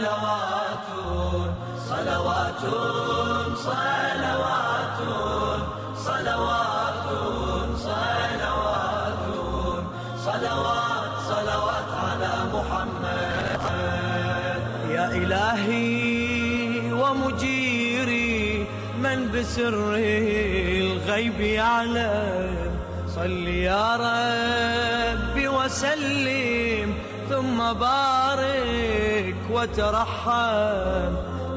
صلوات صلوات صلوات صلوات صلوات صلوات صلوات على محمد. يا إلهي ومجيري من بسر الغيب يعلم، صل يا ربي وسلم ثم بارك وترحم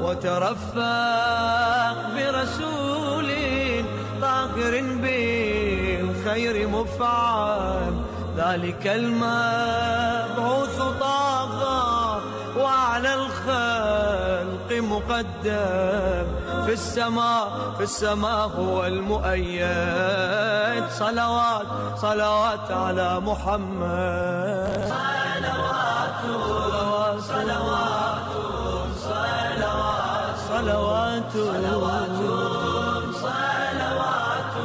وترفق برسول طاهر بالخير مفعم، ذلك المبعوث طه وعلى الخلق مقدم، في السماء هو المؤيد. صلوات صلوات على محمد. صلوات صلوات صلوات صلوات صلوات صلوات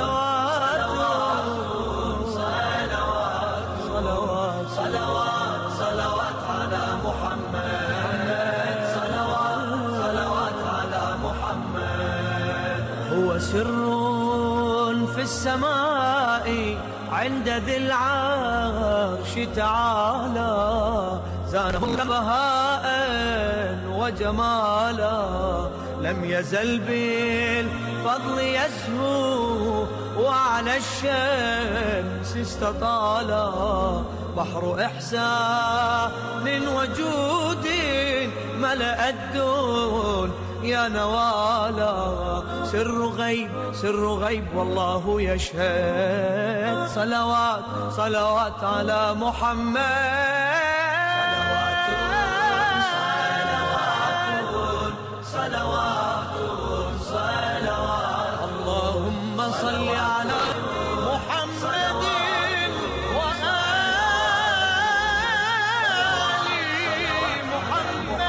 صلوات صلوات صلوات على محمد. صلوات على محمد. هو سر في السماء عند ذي العرش تعالى، زانه بهاء وجمالا، لم يزل بالفضل يزهو وعلى الشمس استطالا، بحر إحسان وجود ملأ الدون يا نوالا، سر غيب والله يشهد. صلوات صلوات على محمد. صلوات صلوات اللهم صل على محمد وآل محمد.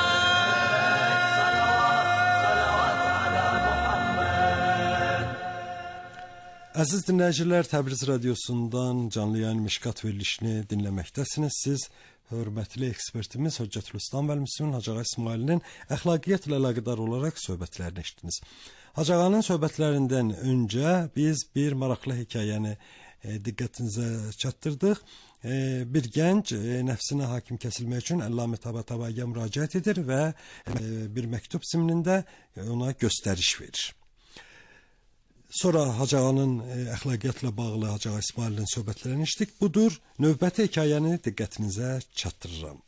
صلوات على محمد. Əziz dinləyicilər, Təbriz Radiosundan canlı yayın Mişkat verilişini dinləməkdəsiniz. Siz hörmətli ekspertimiz Höccətülislam və Müslümin Hacı Ağa İsmailinin əxlaqiyyatla əlaqədar olaraq söhbətlərini eşitdiniz. Hacı Ağanın söhbətlərindən öncə biz bir maraqlı hekayəni diqqətinizə çatdırdıq. Bir gənc nəfsinə hakim kəsilmək üçün Əllamə Tabatabayiyə müraciət edir və bir məktub zimnində ona göstəriş verir. Sonra Hacı Ağanın əxlaqiyyatla bağlı Hacı Ağa İsmailin söhbətlərini eşitdik. Budur, növbəti hekayəni diqqətinizə çatdırıram.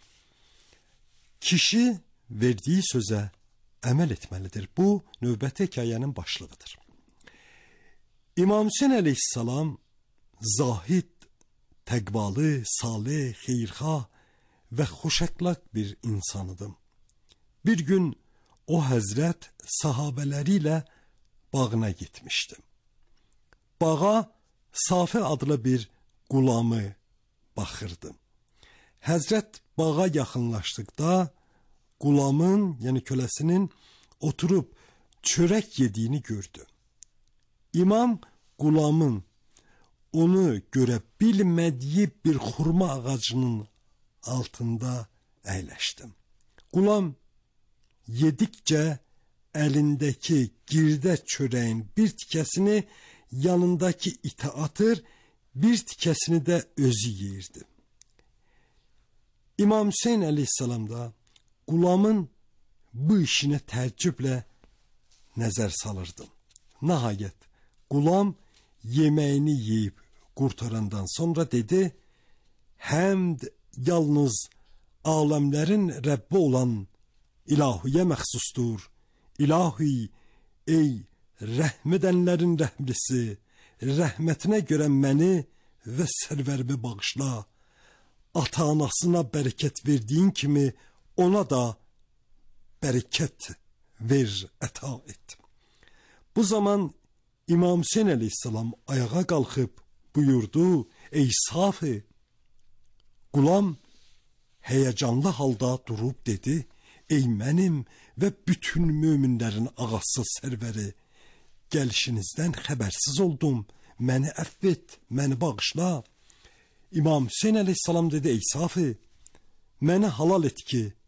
Kişi verdiyi sözə əməl etməlidir. Bu, növbəti hekayənin başlığıdır. İmam Hüseyin əleyhissalam zahid, təqvalı, salih, xeyirxah və xoşəxlaq bir insanıdır. Bir gün o həzrət sahabələri ilə bağına gitmişdi. Bağa Safi adlı bir qulamı baxırdı. Həzrət bağa yaxınlaşdıqda qulamın, yəni köləsinin oturub çörək yediyini gördü. İmam qulamın onu görə bilmədiyi bir xurma ağacının altında əyləşdi. Qulam yedikcə əlindəki girdə çörəyin bir tikəsini yanındakı itə atır, bir tikəsini də özü yeyirdi. İmam Hüseyin əleyhissalam da qulamın bu işinə təəccüblə nəzər salırdı. Nəhayət qulam yeməyini yeyib qurtarandan sonra dedi: "Həmd yalnız aləmlərin Rəbbi olan İlahiyə məxsusdur. İlahi, ey rəhm edənlərin rəhmlisi, rəhmətinə görə məni və sərvərimi bağışla. Ata-anasına bərəkət verdiyin kimi ona da bərəkət ver, əta et." Bu zaman İmam Hüseyin əleyhissalam ayağa qalxıb buyurdu: "Ey Safi!" Qulam həyəcanlı halda durub dedi: "Ey mənim və bütün möminlərin ağası sərvəri, gəlişinizdən xəbərsiz oldum, məni əfv et, məni bağışla." İmam Hüseyin əleyhissalam dedi: "Ey Safi, məni halal et ki,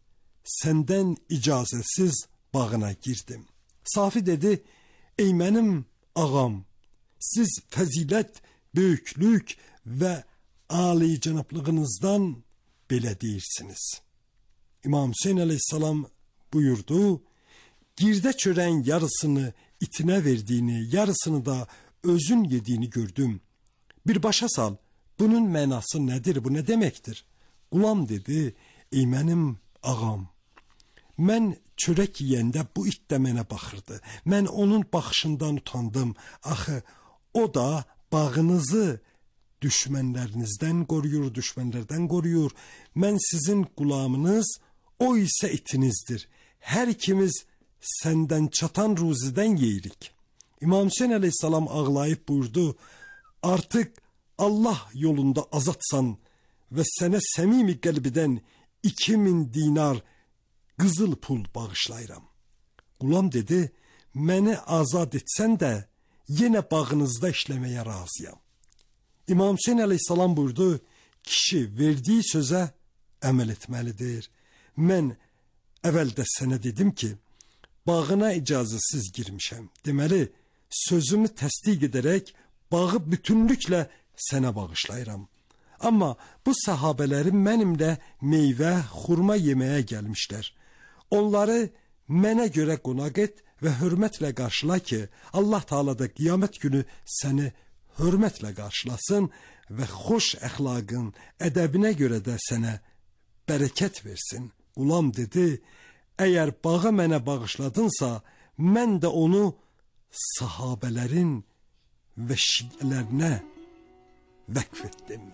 səndən icazəsiz bağına girdim. Safi dedi, ey mənim ağam, siz fəzilət, böyüklük və âli-cənablığınızdan belə deyirsiniz. İmam Hüseyin əleyhissalam buyurdu, girdə çörəyin yarısını itinə verdiyini, yarısını da özün yediyini gördüm. Bir başa sal, bunun mənası nədir, bu nə deməkdir? Qulam dedi, ey mənim ağam, mən çörək yeyəndə bu it də mənə baxırdı. Mən onun baxışından utandım. Axı, o da bağınızı düşmənlərinizdən qoruyur, düşmənlərdən qoruyur. Mən sizin qulamınız, o isə itinizdir. Hər ikimiz səndən çatan ruzidən yeyirik. İmam Hüseyin əleyhissalam ağlayıb buyurdu, artıq Allah yolunda azadsan və sənə səmimi qəlbidən 2000 dinar qızıl pul bağışlayıram. Qulam dedi, məni azad etsən də yenə bağınızda işləməyə razıyam. İmam Hüseyin əleyhissalam buyurdu, kişi verdiyi sözə əməl etməlidir. Mən əvvəldə sənə dedim ki, bağına icazəsiz girmişəm. Deməli, sözümü təsdiq edərək bağı bütünlüklə sənə bağışlayıram. Amma bu səhabələrim mənimlə meyvə, xurma yeməyə gəlmişlər. Onları mənə görə qonaq et və hörmətlə qarşıla ki, Allah Taala da qiyamət günü səni hörmətlə qarşılasın və xoş əxlaqın, ədəbinə görə də sənə bərəkət versin. Qulam dedi, əgər bağı mənə bağışladınsa, mən də onu sahabələrin və şiələrinə vəqf etdim.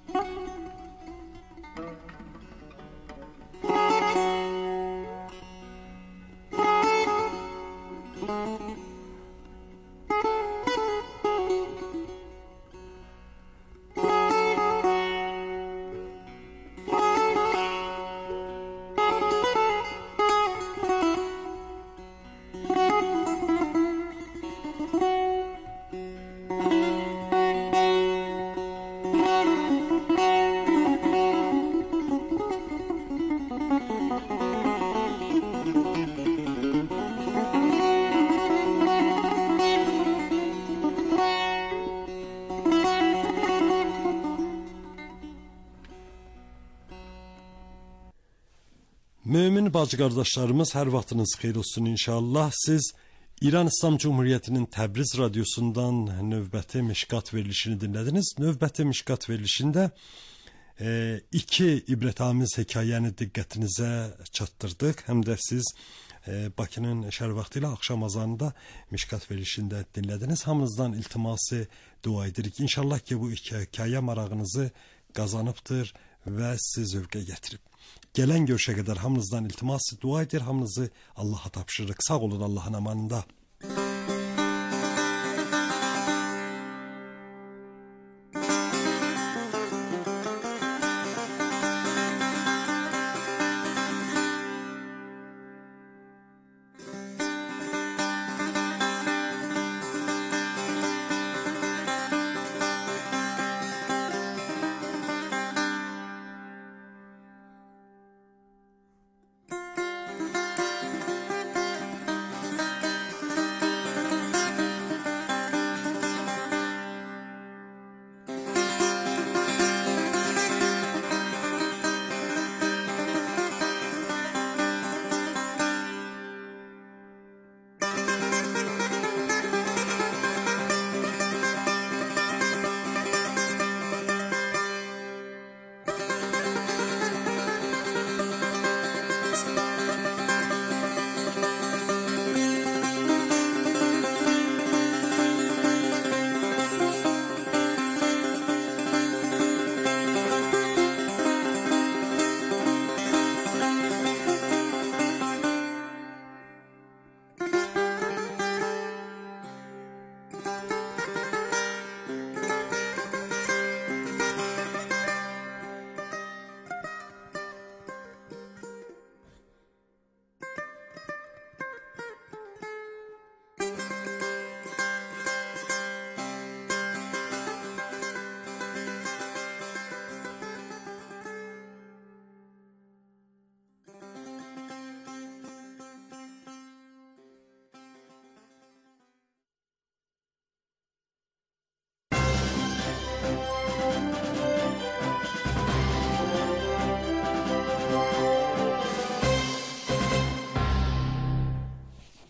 Mömin bacı qardaşlarımız, hər vaxtınız xeyir olsun inşallah. Siz İran İslam Cumhuriyyətinin Təbriz radiosundan növbəti Mişqat verilişini dinlədiniz. Növbəti Mişqat verilişində iki ibrətamiz hekayəni diqqətinizə çatdırdıq. Həm də siz Bakının şəhər vaxtı ilə axşam azanında Mişqat verilişində dinlədiniz. Hamınızdan iltiması dua edirik. İnşallah ki, bu iki hekayə marağınızı qazanıbdır və sizi zövqə gətirib. Gələn görüşə qədər hamınızdan iltiması dua edir, hamınızı Allaha tapşırırıq. Sağ olun Allahın amanında.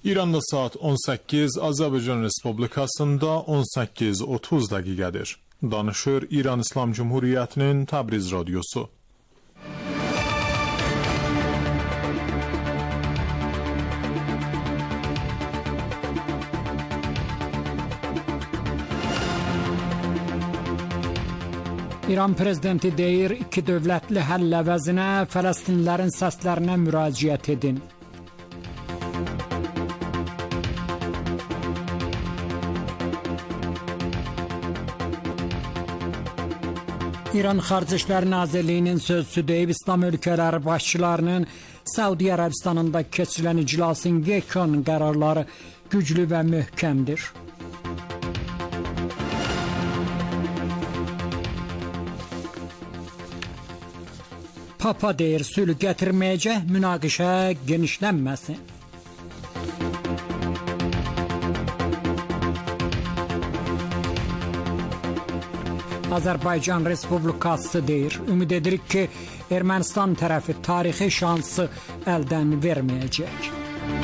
İranda saat 18, Azərbaycan Respublikasında 18:30 dəqiqədir. Danışır İran İslam Cumhuriyyətinin Təbriz radiosu. İran prezidenti deyir, iki dövlətli həll əvəzinə Fələstinlilərin səslərinə müraciət edin. İran Xarici İşlər Nazirliyinin sözçüsü deyib, İslam ölkələri başçılarının Səudi Ərəbistanında keçirilən iclasın yekun qərarları güclü və möhkəmdir. Papa deyir, sülh gətirməyəcək, münaqişə genişlənməsin. Azərbaycan Respublikası deyir, ümid edirik ki, Ermənistan tərəfi tarixi şansı əldən verməyəcək.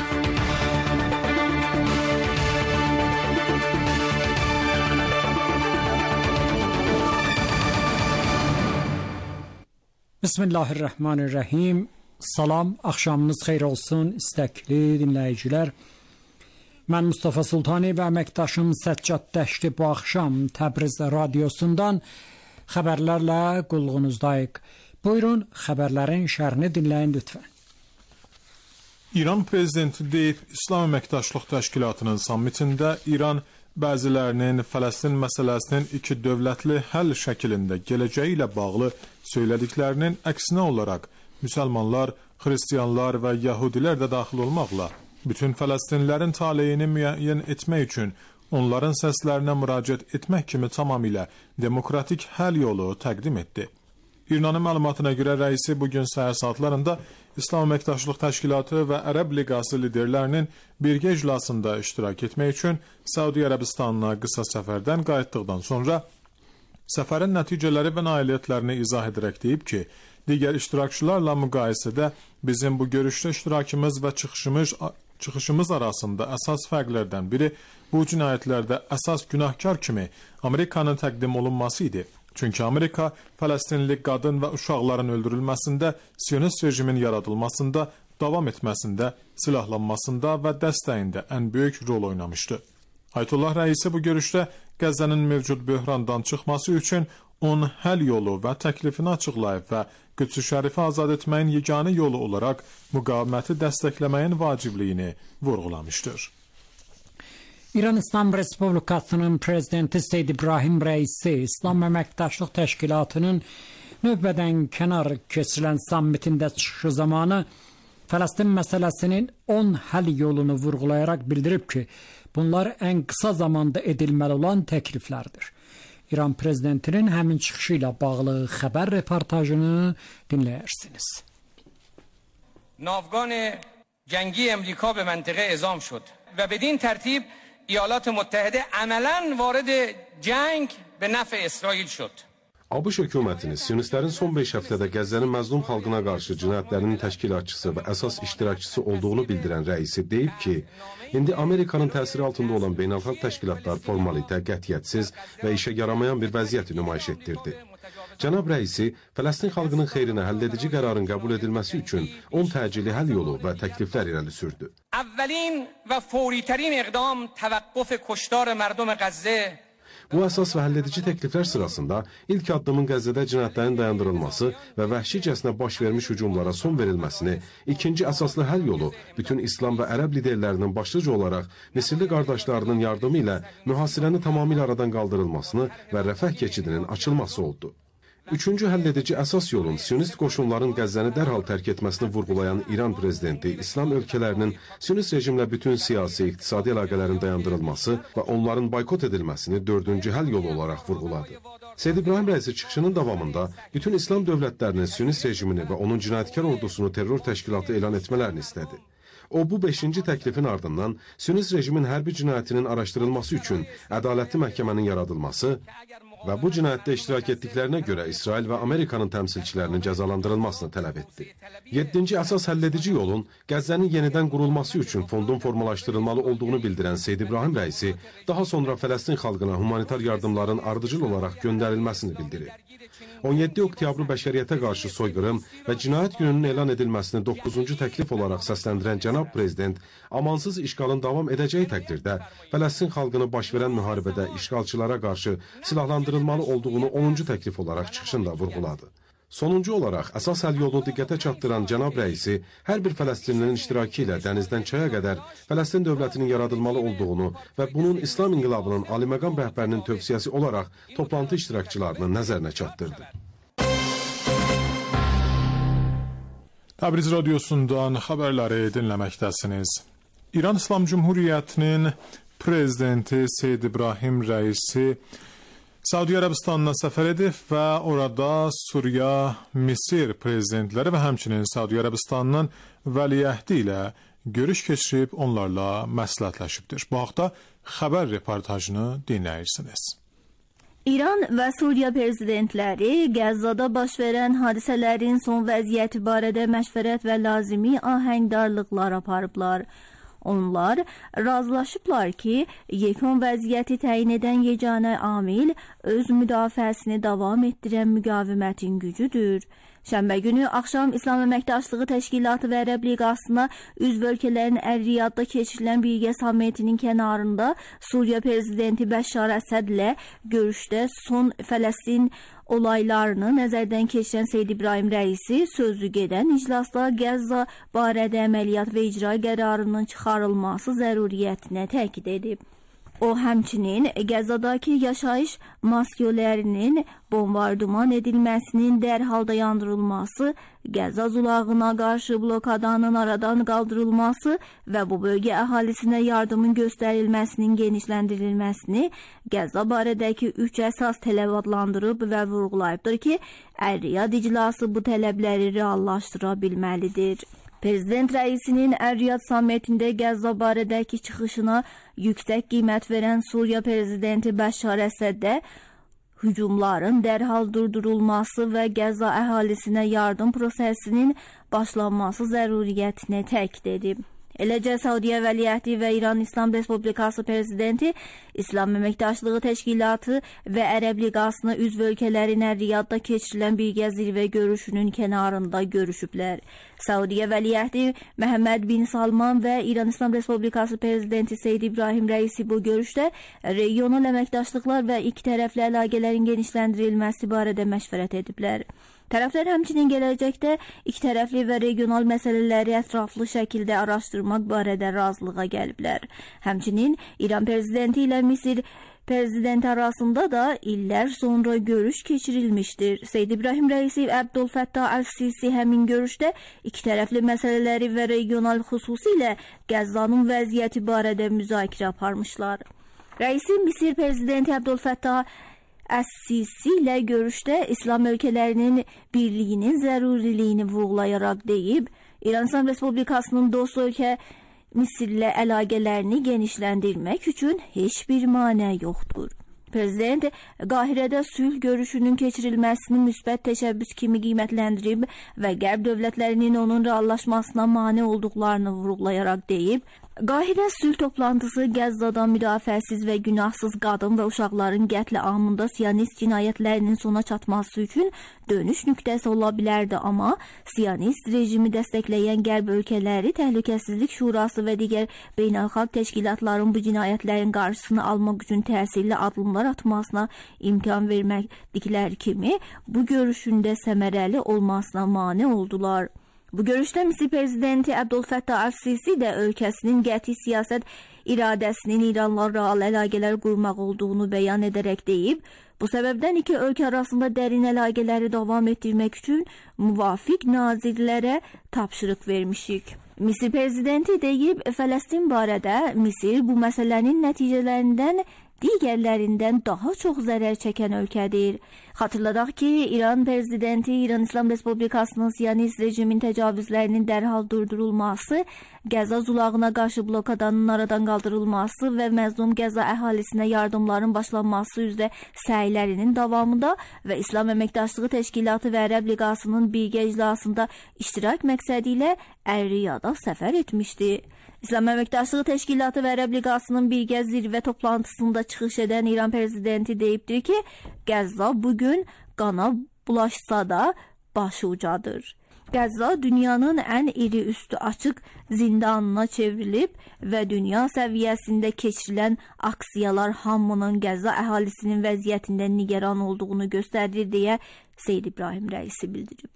Bismillahirrahmanirrahim. Salam, axşamınız xeyir olsun, istəkli dinləyicilər. Mən Mustafa Sultani və əməkdaşım Səccad Dəşti bu axşam Təbriz radiosundan xəbərlərlə qulluğunuzdayıq. Buyurun, xəbərlərin şərhini dinləyin lütfən. İran prezidenti deyib, İslam Əməkdaşlıq Təşkilatının sammitində İran bəzilərinin Fələstin məsələsinin iki dövlətli həll şəklində gələcəyi ilə bağlı söylədiklərinin əksinə olaraq müsəlmanlar, xristiyanlar və yəhudilər də daxil olmaqla bütün Fələstinlilərin taleyini müəyyən etmək üçün onların səslərinə müraciət etmək kimi tamamilə demokratik həll yolu təqdim etdi. İranın məlumatına görə rəisi bugün səhər saatlarında İslam Əməkdaşlıq Təşkilatı və Ərəb Liqası liderlərinin birgə iclasında iştirak etmək üçün Səudi Ərəbistanına qısa səfərdən qayıtdıqdan sonra səfərin nəticələri və nailiyyətlərini izah edərək deyib ki, digər iştirakçılarla müqayisədə bizim bu görüşdə iştirakımız və çıxışımız arasında əsas fərqlərdən biri bu cinayətlərdə əsas günahkar kimi Amerikanın təqdim olunması idi. Çünki Amerika Fələstinli qadın və uşaqların öldürülməsində, Siyonist rejimin yaradılmasında, davam etməsində, silahlanmasında və dəstəyində ən böyük rol oynamışdı. Ayətullah rəisi bu görüşdə Qəzzənin mövcud böhrandan çıxması üçün 10 həll yolu və təklifini açıqlayıb və Qüds-ü Şərifi azad etməyin yeganə yolu olaraq müqaviməti dəstəkləməyin vacibliyini vurğulamışdır. İran İslam Respublikasının prezidenti Seyyid İbrahim Rəisi İslam Əməkdaşlıq Təşkilatının növbədən kənar keçirilən sammitində çıxışı zamanı Fələstin məsələsinin 10 həll yolunu vurğulayaraq bildirib ki, bunlar ən qısa zamanda edilməli olan təkliflərdir. İran prezidentinin həmin çıxışı ilə bağlı xəbər reportajını dinləyirsiniz. Navgan جنگی امریکا به منطقه اعزام شد و بدین ترتیب ایالات متحده عملاً وارد جنگ به نفع اسرائیل شد. ABŞ hökumətinin Siyonistlərin son 5 həftədə Qəzzənin məzlum xalqına qarşı cinayətlərinin təşkilatçısı və əsas iştirakçısı olduğunu bildirən rəisi deyib ki, indi Amerikanın təsiri altında olan beynəlxalq təşkilatlar formalitə, qətiyyətsiz və işə yaramayan bir vəziyyəti nümayiş etdirdi. Cənab rəisi, Fələstin xalqının xeyrinə həlledici qərarın qəbul edilməsi üçün 10 təcili həll yolu və təkliflər irəli sürdü. اولین و فوری‌ترین اقدام توقف کشتار مردم غزه. Bu əsas və həlledici təkliflər sırasında ilk addımın Qəzzədə cinayətlərin dayandırılması və vəhşicəsinə baş vermiş hücumlara son verilməsini, ikinci əsaslı həll yolu bütün İslam və Ərəb liderlərinin başlıca olaraq Misirli qardaşlarının yardımı ilə mühasirəni tamamilə aradan qaldırılmasını və rəfah keçidinin açılması oldu. Üçüncü həlledici əsas yolun Siyonist qoşunların Qəzzəni dərhal tərk etməsini vurğulayan İran prezidenti İslam ölkələrinin Siyonist rejimlə bütün siyasi, iqtisadi əlaqələrin dayandırılması və onların boykot edilməsini dördüncü həll yolu olaraq vurğuladı. Seyyid İbrahim rəisi çıxışının davamında bütün İslam dövlətlərinin Siyonist rejimini və onun cinayətkar ordusunu terror təşkilatı elan etmələrini istədi. O, bu 5-ci təklifin ardından Siyonist rejimin hərbi cinayətinin araşdırılması üçün ədalətli məhkəmənin yaradılması və bu cinayətdə iştirak etdiklərinə görə İsrail və Amerikanın təmsilçilərinin cəzalandırılmasını tələb etdi. 7-ci əsas həlledici yolun Qəzzənin yenidən qurulması üçün fondun formalaşdırılmalı olduğunu bildirən Seyid İbrahim rəisi daha sonra Fələstin xalqına humanitar yardımların ardıcıl olaraq göndərilməsini bildirir. 17 oktyabrı bəşəriyyətə qarşı soyqırım və cinayət gününün elan edilməsini 9-cu təklif olaraq səsləndirən cənab prezident amansız işğalın davam edəcəyi təqdirdə Fələstin xalqını baş verən müharibədə işğalçılara qarşı silahlandırılmalı olduğunu 10-cu təklif olaraq çıxışında vurğuladı. Sonuncu olaraq əsas həll yolunu diqqətə çatdıran cənab rəisi hər bir Fələstinlinin iştirakı ilə dənizdən çaya qədər Fələstin dövlətinin yaradılmalı olduğunu və bunun İslam İnqilabının aliməqam rəhbərinin tövsiyəsi olaraq toplantı iştirakçılarının nəzərinə çatdırdı. Təbriz radiosundan xəbərləri dinləməkdəsiniz. İran İslam Cümhuriyyətinin prezidenti Seyid İbrahim rəisi Səudiyyə Ərəbistanına səfər edib və orada Suriya, Misir prezidentləri və həmçinin Səudiyyə Ərəbistanının vəliəhdi ilə görüş keçirib onlarla məsləhətləşibdir. Bu haqda xəbər reportajını dinləyirsiniz. İran və Suriya prezidentləri Qəzzada baş verən hadisələrin son vəziyyəti barədə məşvərət və lazımi ahəngdarlıqlar aparıblar. Onlar razılaşıblar ki, yekun vəziyyəti təyin edən yeganə amil öz müdafiəsini davam etdirən müqavimətin gücüdür. Şənbə günü axşam İslam Əməkdaşlığı Təşkilatı və Ərəb Liqasına üzv ölkələrin Əl-Riyadda keçirilən birgə sammitinin kənarında Suriya prezidenti Bəşşar Əsədlə görüşdə son Fələstin olaylarını nəzərdən keçirən Seyid İbrahim rəisi sözü gedən iclasda Qəzza barədə əməliyyat və icra qərarının çıxarılması zəruriyyətinə təkid edib. O həmçinin Qəzzadakı yaşayış maskiylərinin bombardıman edilməsinin dərhal dayandırılması, Qəzza zolağına qarşı blokadanın aradan qaldırılması və bu bölgə əhalisinə yardımın göstərilməsinin genişləndirilməsini Qəzza barədəki 3 əsas tələb adlandırıb və vurğulayıbdır ki, Əl-Riyad iclası bu tələbləri reallaşdıra bilməlidir. Prezident rəisinin Əl-Riyad sammitində Qəzza barədəki çıxışına yüksək qiymət verən Suriya prezidenti Bəşşar Əsədə hücumların dərhal durdurulması və Qəzza əhalisinə yardım prosesinin başlanması zəruriyyətini təkid edib. Eləcə Səudiyyə Vəliəhdi və İran İslam Respublikası prezidenti İslam Əməkdaşlığı Təşkilatı və Ərəb Liqasına üzv ölkələrin Riyadda keçirilən birgə zirvə görüşünün kənarında görüşüblər. Səudiyyə Vəliəhdi Məhəmməd bin Salman və İran İslam Respublikası prezidenti Seyid İbrahim rəisi bu görüşdə regional əməkdaşlıqlar və ikitərəfli əlaqələrin genişləndirilməsi barədə məşvərət ediblər. Tərəflər həmçinin gələcəkdə ikitərəfli və regional məsələləri ətraflı şəkildə araşdırmaq barədə razılığa gəliblər. Həmçinin İran prezidenti ilə Misir prezidenti arasında da illər sonra görüş keçirilmişdir. Seyid İbrahim rəisi Əbdülfəttah Əl-Sisi həmin görüşdə ikitərəfli məsələləri və regional xüsusilə Qəzzanın vəziyyəti barədə müzakirə aparmışlar. Rəisi Misir prezidenti Əbdülfəttah Əs-Sisi ilə görüşdə İslam ölkələrinin birliyinin zəruriliyini vurğulayaraq deyib, İran İslam Respublikasının dost ölkə Misirlə əlaqələrini genişləndirmək üçün heç bir manə yoxdur. Prezident Qahirədə sülh görüşünün keçirilməsini müsbət təşəbbüs kimi qiymətləndirib və Qərb dövlətlərinin onun reallaşmasına mane olduqlarını vurğulayaraq deyib, Qahirə sülh toplantısı Qəzzada müdafiəsiz və günahsız qadın və uşaqların qətli amında Siyonist cinayətlərinin sona çatması üçün dönüş nöqtəsi ola bilərdi, amma Siyonist rejimi dəstəkləyən Qərb ölkələri Təhlükəsizlik Şurası və digər beynəlxalq təşkilatların bu cinayətlərin qarşısını almaq üçün təsirli addımlar atmasına imkan vermədikləri kimi bu görüşündə səmərəli olmasına mane oldular. Bu görüşdə Misir prezidenti Əbdülfəttah Əl-Sisi də ölkəsinin qəti siyasət iradəsinin İranla real əlaqələr qurmaq olduğunu bəyan edərək deyib, bu səbəbdən iki ölkə arasında dərin əlaqələri davam etdirmək üçün müvafiq nazirlərə tapşırıq vermişik. Misir prezidenti deyib, Fələstin barədə Misir bu məsələnin nəticələrindən digərlərindən daha çox zərər çəkən ölkədir. Xatırladaq ki, İran prezidenti İran İslam Respublikasının Siyonist rejimin təcavüzlərinin dərhal durdurulması, Qəza zolağına qarşı blokadanın aradan qaldırılması və məzlum Qəza əhalisinə yardımların başlanması üzrə səylərinin davamında və İslam Əməkdaşlığı Təşkilatı və Ərəb Liqasının birgə iclasında iştirak məqsədi ilə Əl-Riyada səfər etmişdi. İslam Əməkdaşlığı Təşkilatı və Ərəb Liqasının birgə zirvə toplantısında çıxış edən İran prezidenti deyibdir ki, Qəzza bugün qana bulaşsa da başı ucadır. Qəzza dünyanın ən iri üstü açıq zindanına çevrilib və dünya səviyyəsində keçirilən aksiyalar hamının Qəzza əhalisinin vəziyyətində nigaran olduğunu göstərir deyə Seyid İbrahim rəisi bildirib.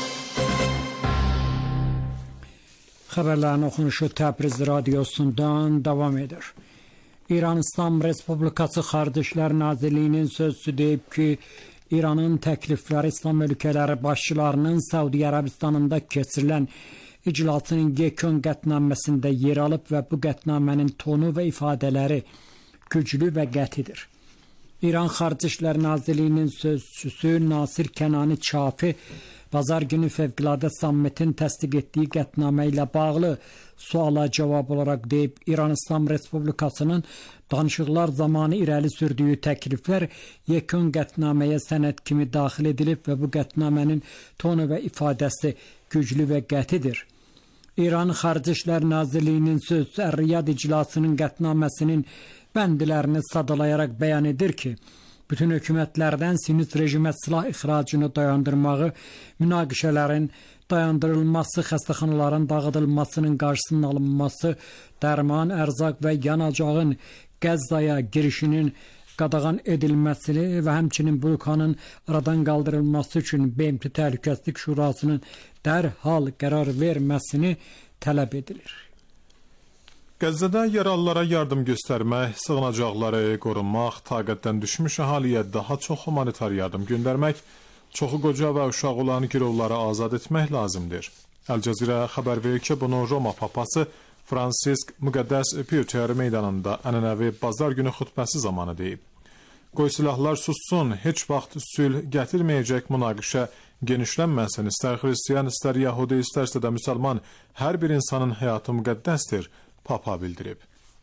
Xəbərlərin oxunuşu Təbriz radiosundan davam edir. İran İslam Respublikası Xarici İşlər Nazirliyinin sözçüsü deyib ki, İranın təklifləri İslam ölkələri başçılarının Səudi Ərəbistanında keçirilən iclasının yekun qətnaməsində yer alıb və bu qətnamənin tonu və ifadələri güclü və qətidir. İran Xarici İşlər Nazirliyinin sözçüsü Nasir Kənani Çafi Bazar günü Fövqəladə Sammitin təsdiq etdiyi qətnamə ilə bağlı suala cavab olaraq deyib, İran İslam Respublikasının danışıqlar zamanı irəli sürdüyü təkliflər yekun qətnaməyə sənəd kimi daxil edilib və bu qətnamənin tonu və ifadəsi güclü və qətidir. İran Xarici İşlər Nazirliyinin sözçüsü Əl-Riyad iclasının qətnaməsinin bəndlərini sadalayaraq bəyan edir ki, bütün hökumətlərdən Siyonist rejimə silah ixracını dayandırmağı, münaqişələrin dayandırılması, xəstəxanaların dağıdılmasının qarşısının alınması, dərman, ərzaq və yanacağın Qəzzaya girişinin qadağan edilməsini və həmçinin blokanın aradan qaldırılması üçün BMT Təhlükəsizlik Şurasının dərhal qərar verməsini tələb edilir. Qəzzədə yaralılara yardım göstərmək, sığınacaqları qorunmaq, taqətdən düşmüş əhaliyə daha çox humanitar yardım göndərmək, çoxu qoca və uşaq olan girovları azad etmək lazımdır. Əl-Cəzirə xəbər verir ki, bunu Roma papası Fransisk Müqəddəs Piyotr meydanında ənənəvi bazar günü xutbəsi zamanı deyib. Qoy silahlar sussun, heç vaxt sülh gətirməyəcək münaqişə genişlənməsin, istər xristiyan, istər yahudi, istərsə də müsəlman, hər bir insanın həyatı müqəddəsdir, Papa bildirib.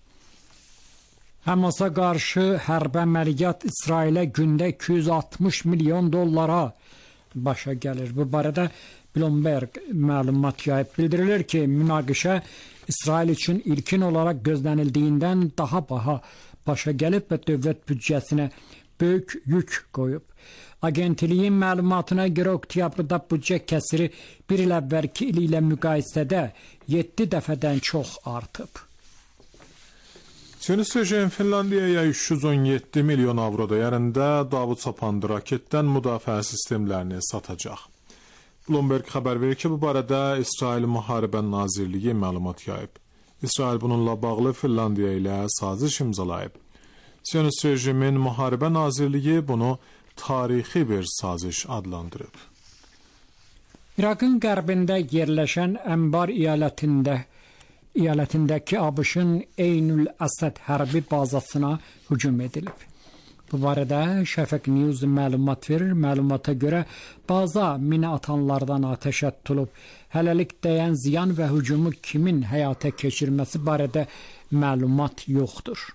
Həmasa qarşı hərbi əməliyyat İsrailə gündə 260 milyon dollara başa gəlir. Bu barədə Bloomberg məlumat yayıb. Bildirilir ki, münaqişə İsrail üçün ilkin olaraq gözlənildiyindən daha baha başa gəlib və dövlət büdcəsinə böyük yük qoyub. Agentliyin məlumatına görə oktyabrda büdcə kəsiri bir il əvvəlki il ilə müqayisədə 7 dəfədən çox artıb. Siyonist rejim Finlandiyaya 317 milyon avro dəyərində Davud Sapandı raketdən müdafiə sistemlərini satacaq. Bloomberg xəbər verir ki, bu barədə İsrail Müharibə Nazirliyi məlumat yayıb. İsrail bununla bağlı Finlandiya ilə saziş imzalayıb. Siyonist rejimin Müharibə Nazirliyi bunu tarixi bir saziş adlandırıb. İraqın qərbində yerləşən Ənbar əyalətindəki ABŞ-ın Eynül Əsəd hərbi bazasına hücum edilib. Bu barədə Şəfəq News məlumat verir. Məlumata görə baza mina atanlardan atəşə tutulub. Hələlik dəyən ziyan və hücumu kimin həyata keçirməsi barədə məlumat yoxdur.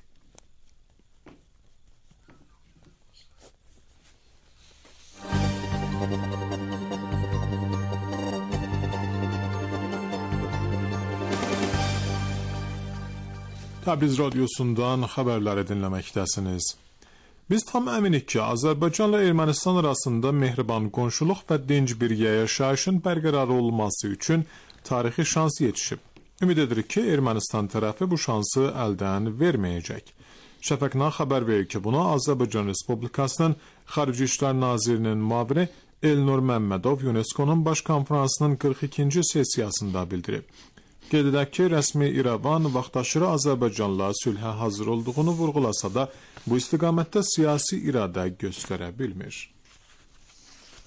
Təbriz radiosundan xəbərləri dinləməkdəsiniz. Biz tam əminik ki, Azərbaycanla Ermənistan arasında mehriban qonşuluq və dinc bir yaşayışın bərqərar olması üçün tarixi şans yetişib. Ümid edirik ki, Ermənistan tərəfi bu şansı əldən verməyəcək. Şəfəqna xəbər verir ki, bunu Azərbaycan Respublikasının Xarici İşlər Nazirinin müavini Elnur Məmmədov UNESCO-nun baş konferansının 42-ci sessiyasında bildirib. Qeyd edək ki, rəsmi İrəvan vaxtaşırı Azərbaycanla sülhə hazır olduğunu vurğulasa da, bu istiqamətdə siyasi iradə göstərə bilmir.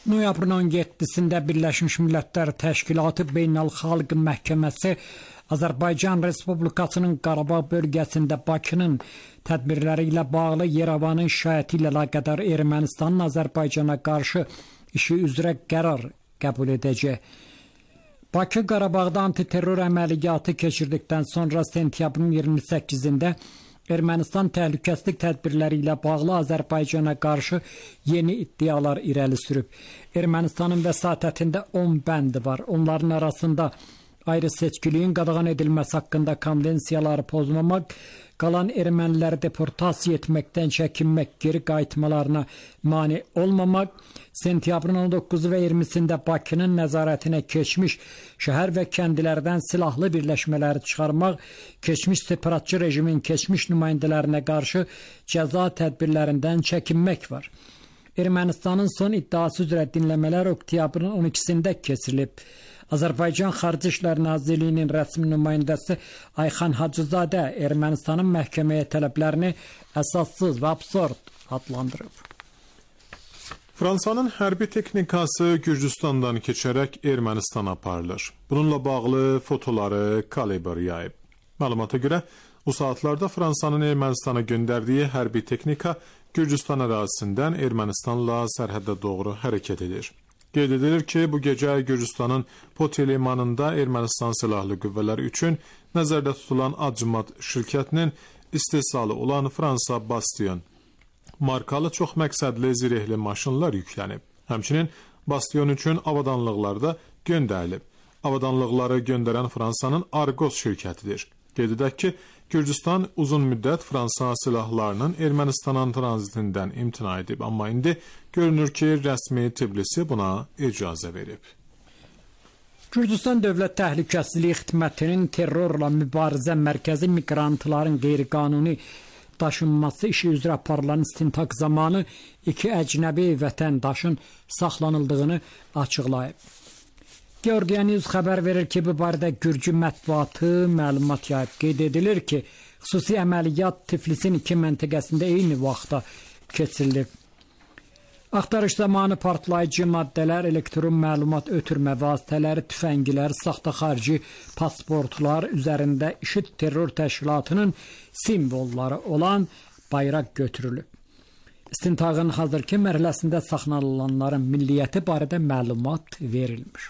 Noyabrın 17-sində Birləşmiş Millətlər Təşkilatı Beynəlxalq Məhkəməsi Azərbaycan Respublikasının Qarabağ bölgəsində Bakının tədbirləri ilə bağlı Yerevanın şikayəti ilə əlaqədar Ermənistanın Azərbaycana qarşı işi üzrə qərar qəbul edəcək. Bakı Qarabağda antiterror əməliyyatı keçirdikdən sonra sentyabrın 28-də Ermənistan təhlükəsizlik tədbirləri ilə bağlı Azərbaycana qarşı yeni iddialar irəli sürüb. Ermənistanın vəsatətində 10 bənd var. Onların arasında ayrı seçkiliyin qadağan edilməsi haqqında konvensiyaları pozmamaq, qalan erməniləri deportasiya etməkdən çəkinmək, geri qayıtmalarına mane olmamaq, sentyabrın 19 və 20-sində Bakının nəzarətinə keçmiş şəhər və kəndilərdən silahlı birləşmələri çıxarmaq, keçmiş separatçı rejimin keçmiş nümayəndələrinə qarşı cəza tədbirlərindən çəkinmək var. Ermənistanın son iddiası üzrə dinləmələr oktyabrın 12-sində keçirilib. Azərbaycan Xarici İşlər Nazirliyinin rəsmi nümayəndəsi Ayxan Hacızadə Ermənistanın məhkəməyə tələblərini əsassız və absurd adlandırıb. Fransanın hərbi texnikası Gürcüstandan keçərək Ermənistana aparılır. Bununla bağlı fotoları Kaliber yayıb. Məlumata görə, bu saatlarda Fransanın Ermənistana göndərdiyi hərbi texnika Gürcüstan ərazisindən Ermənistanla sərhəddə doğru hərəkət edir. Qeyd edilir ki, bu gecə Gürcüstanın Poti limanında Ermənistan silahlı qüvvələri üçün nəzərdə tutulan Acmat şirkətinin istehsalı olan Fransa Bastion markalı çox məqsədli zirehli maşınlar yüklənib. Həmçinin Bastion üçün avadanlıqlar da göndərilib. Avadanlıqları göndərən Fransanın Argos şirkətidir. Qeyd edək ki, Gürcüstan uzun müddət Fransa silahlarının Ermənistanın tranzitindən imtina edib, amma indi görünür ki, rəsmi Tbilisi buna icazə verib. Gürcüstan Dövlət Təhlükəsizlik Xidmətinin terrorla mübarizə mərkəzi miqrantların qeyri-qanuni daşınması işi üzrə aparılan istintaq zamanı 2 əcnəbi vətəndaşın saxlanıldığını açıqlayıb. Georgia News xəbər verir ki, bu barədə Gürcü mətbuatı məlumat yayıb. Qeyd edilir ki, xüsusi əməliyyat Tiflisin 2 məntəqəsində eyni vaxtda keçirilib. Axtarış zamanı partlayıcı maddələr, elektron məlumat ötürmə vasitələri, tüfənglər, saxta xarici pasportlar üzərində IŞİD terror təşkilatının simvolları olan bayraq götürülüb. İstintaqın hazırki mərhələsində saxlanılanların milliyyəti barədə məlumat verilmiş.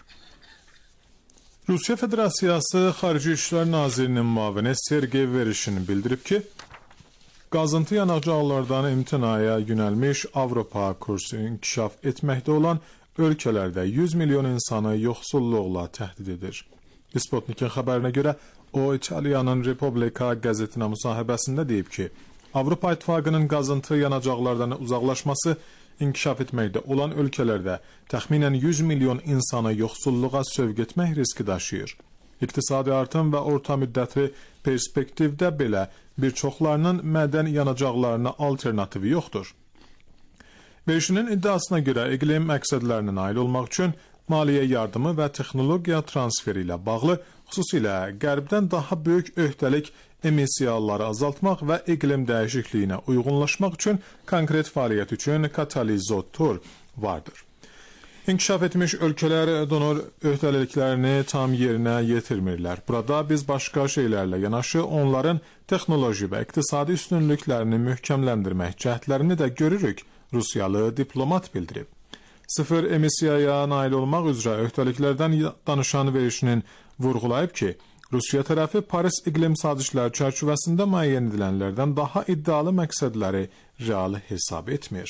Rusiya Federasiyası Xarici İşlər Nazirinin müavini Sergey Verişin bildirib ki, qazıntı yanacaqlardan imtinaya yönəlmiş Avropa kursu inkişaf etməkdə olan ölkələrdə 100 milyon insanı yoxsulluqla təhdid edir. Sputnikin xəbərinə görə, o İtaliyanın Republika qəzetinə müsahibəsində deyib ki, Avropa İttifaqının qazıntı yanacaqlardan uzaqlaşması inkişaf etməkdə olan ölkələrdə təxminən 100 milyon insanı yoxsulluğa sövq etmək riski daşıyır. İqtisadi artım və orta müddətli perspektivdə belə bir çoxlarının mədən yanacaqlarına alternativi yoxdur. Verişinin iddiasına görə iqlim məqsədlərinə nail olmaq üçün maliyyə yardımı və texnologiya transferi ilə bağlı, xüsusilə qərbdən daha böyük öhdəlik emissiyaları azaltmaq və iqlim dəyişikliyinə uyğunlaşmaq üçün konkret fəaliyyət üçün katalizator vardır. İnkişaf etmiş ölkələr donor öhdəliklərini tam yerinə yetirmirlər. Burada biz başqa şeylərlə yanaşı onların texnoloji və iqtisadi üstünlüklərini möhkəmləndirmək cəhdlərini də görürük, Rusiyalı diplomat bildirib. Sıfır emissiyaya nail olmaq üzrə öhdəliklərdən danışan verişinin vurğulayıb ki, Rusiya tərəfi Paris iqlim sazişləri çərçivəsində müəyyən edilənlərdən daha iddialı məqsədləri real hesab etmir.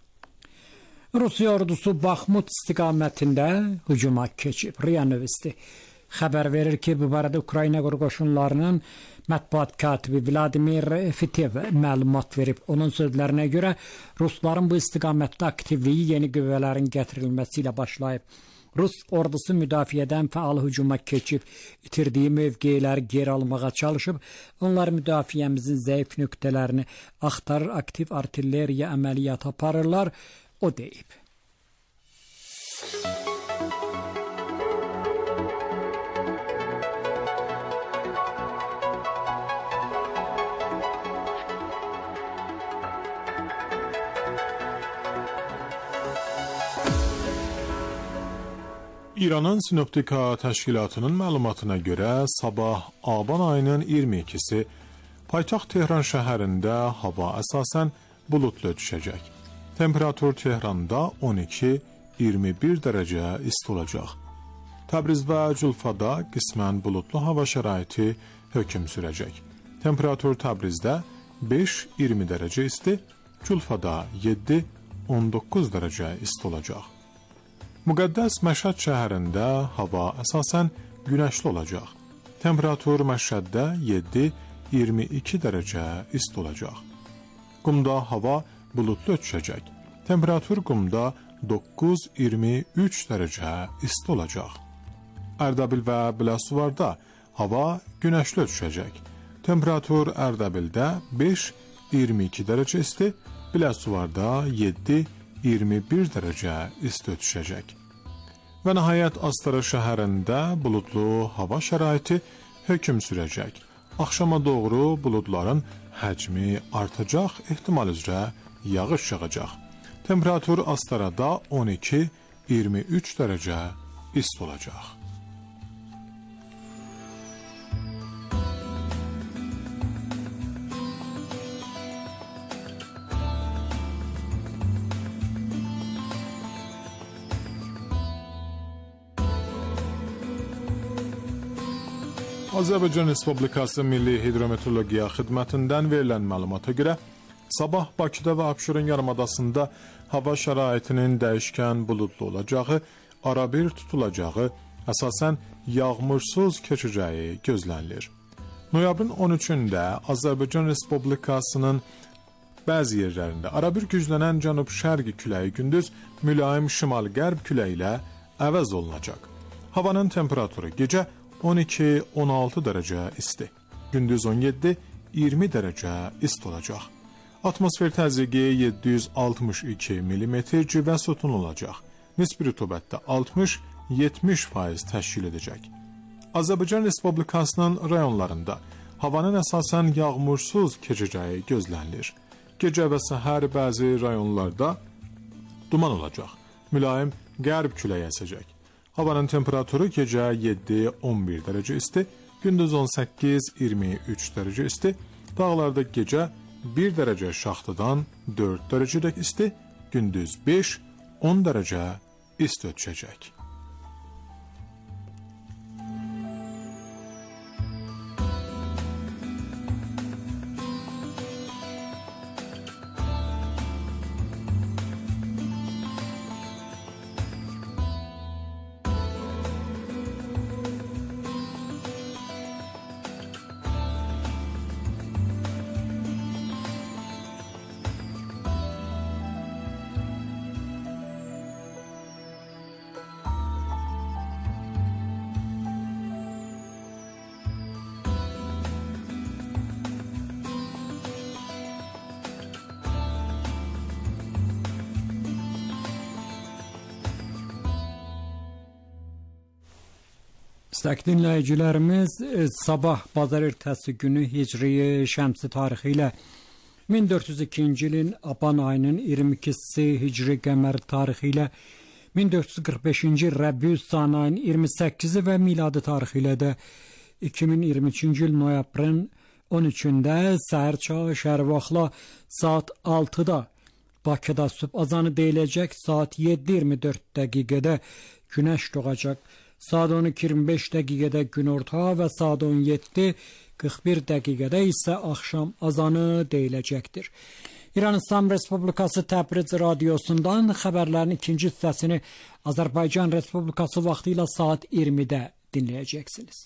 Rusiya ordusu Baxmut istiqamətində hücuma keçib. RIA Novosti xəbər verir ki, bu barədə Ukrayna qoşunlarının mətbuat katibi Vladimir Fitev məlumat verib. Onun sözlərinə görə Rusların bu istiqamətdə aktivliyi yeni qüvvələrin gətirilməsi ilə başlayıb. Rus ordusu müdafiədən fəal hücuma keçib, itirdiyi mövqeləri geri almağa çalışıb, onlar müdafiəmizin zəif nöqtələrini axtarır, aktiv artilleriya əməliyyat aparırlar, o deyib. İranın Sinoptika təşkilatının məlumatına görə sabah aban ayının 22-si paytaxt Tehran şəhərində hava əsasən bulutlu düşəcək. Temperatur Tehranda 12-21 dərəcə isti olacaq. Təbriz və Culfada qismən bulutlu hava şəraiti hökm sürəcək. Temperatur Təbrizdə 5-20 dərəcə isti, Culfada 7-19 dərəcə isti olacaq. Müqəddəs Məşhəd şəhərində hava əsasən günəşli olacaq. Temperatur Məşhəddə 7-22 dərəcə isti olacaq. Qumda hava bulutlu düşəcək. Temperatur Qumda 9-23 dərəcə isti olacaq. Ərdəbil və Biləsuvarda hava günəşli düşəcək. Temperatur Ərdəbildə 5-22 dərəcə isti, Biləsuvarda 7-21 dərəcə isti düşəcək. Və nəhayət Astara şəhərində bulutlu hava şəraiti hökm sürəcək. Axşama doğru buludların həcmi artacaq, ehtimal üzrə yağış yağacaq. Temperatur Astarada 12-23 dərəcə isti olacaq. Azərbaycan Respublikası Milli Hidrometeorologiya Xidmətindən verilən məlumata görə sabah Bakıda və Abşeron yarımadasında hava şəraitinin dəyişkən buludlu olacağı, arabir tutulacağı, əsasən yağmursuz keçəcəyi gözlənilir. Noyabrın 13-də Azərbaycan Respublikasının bəzi yerlərində arabir güclənən cənub-şərqi küləyi gündüz mülayim şimal-qərb küləyi ilə əvəz olunacaq. Havanın temperaturu gecə 12-16 dərəcə isti, gündüz 17-20 dərəcə isti olacaq. Atmosfer təzyiqi 762 mm civə sütun olacaq. Nisbi rütubətdə 60-70% təşkil edəcək. Azərbaycan Respublikasının rayonlarında havanın əsasən yağmursuz keçəcəyi gözlənilir. Gecə və səhər bəzi rayonlarda duman olacaq. Mülayim qərb küləyi əsəcək. Havanın temperaturu gecə 7-11 dərəcə isti, gündüz 18-23 dərəcə isti, dağlarda gecə 1 dərəcə şaxtadan 4 dərəcədək isti, gündüz 5-10 dərəcə isti düşəcək. İstək dinləyicilərimiz, sabah bazar ertəsi günü Hicri Şəmsi tarixi ilə 1402-ci ilin aban ayının 22-si Hicri qəmər tarixi ilə 1445-ci il Rəbiüs-Sani ayının 28-i və miladi tarixi ilə də 2023-cü il noyabrın 13-də səhər çağı şəhər vaxtla saat 6-da Bakıda sübh azanı deyiləcək, saat 7:24 dəqiqədə günəş doğacaq. Saat 12:25 dəqiqədə günorta və saat 17:41 dəqiqədə isə axşam azanı deyiləcəkdir. İran İslam Respublikası Təbriz radiosundan xəbərlərin ikinci hissəsini Azərbaycan Respublikası vaxtı ilə saat 20-də dinləyəcəksiniz.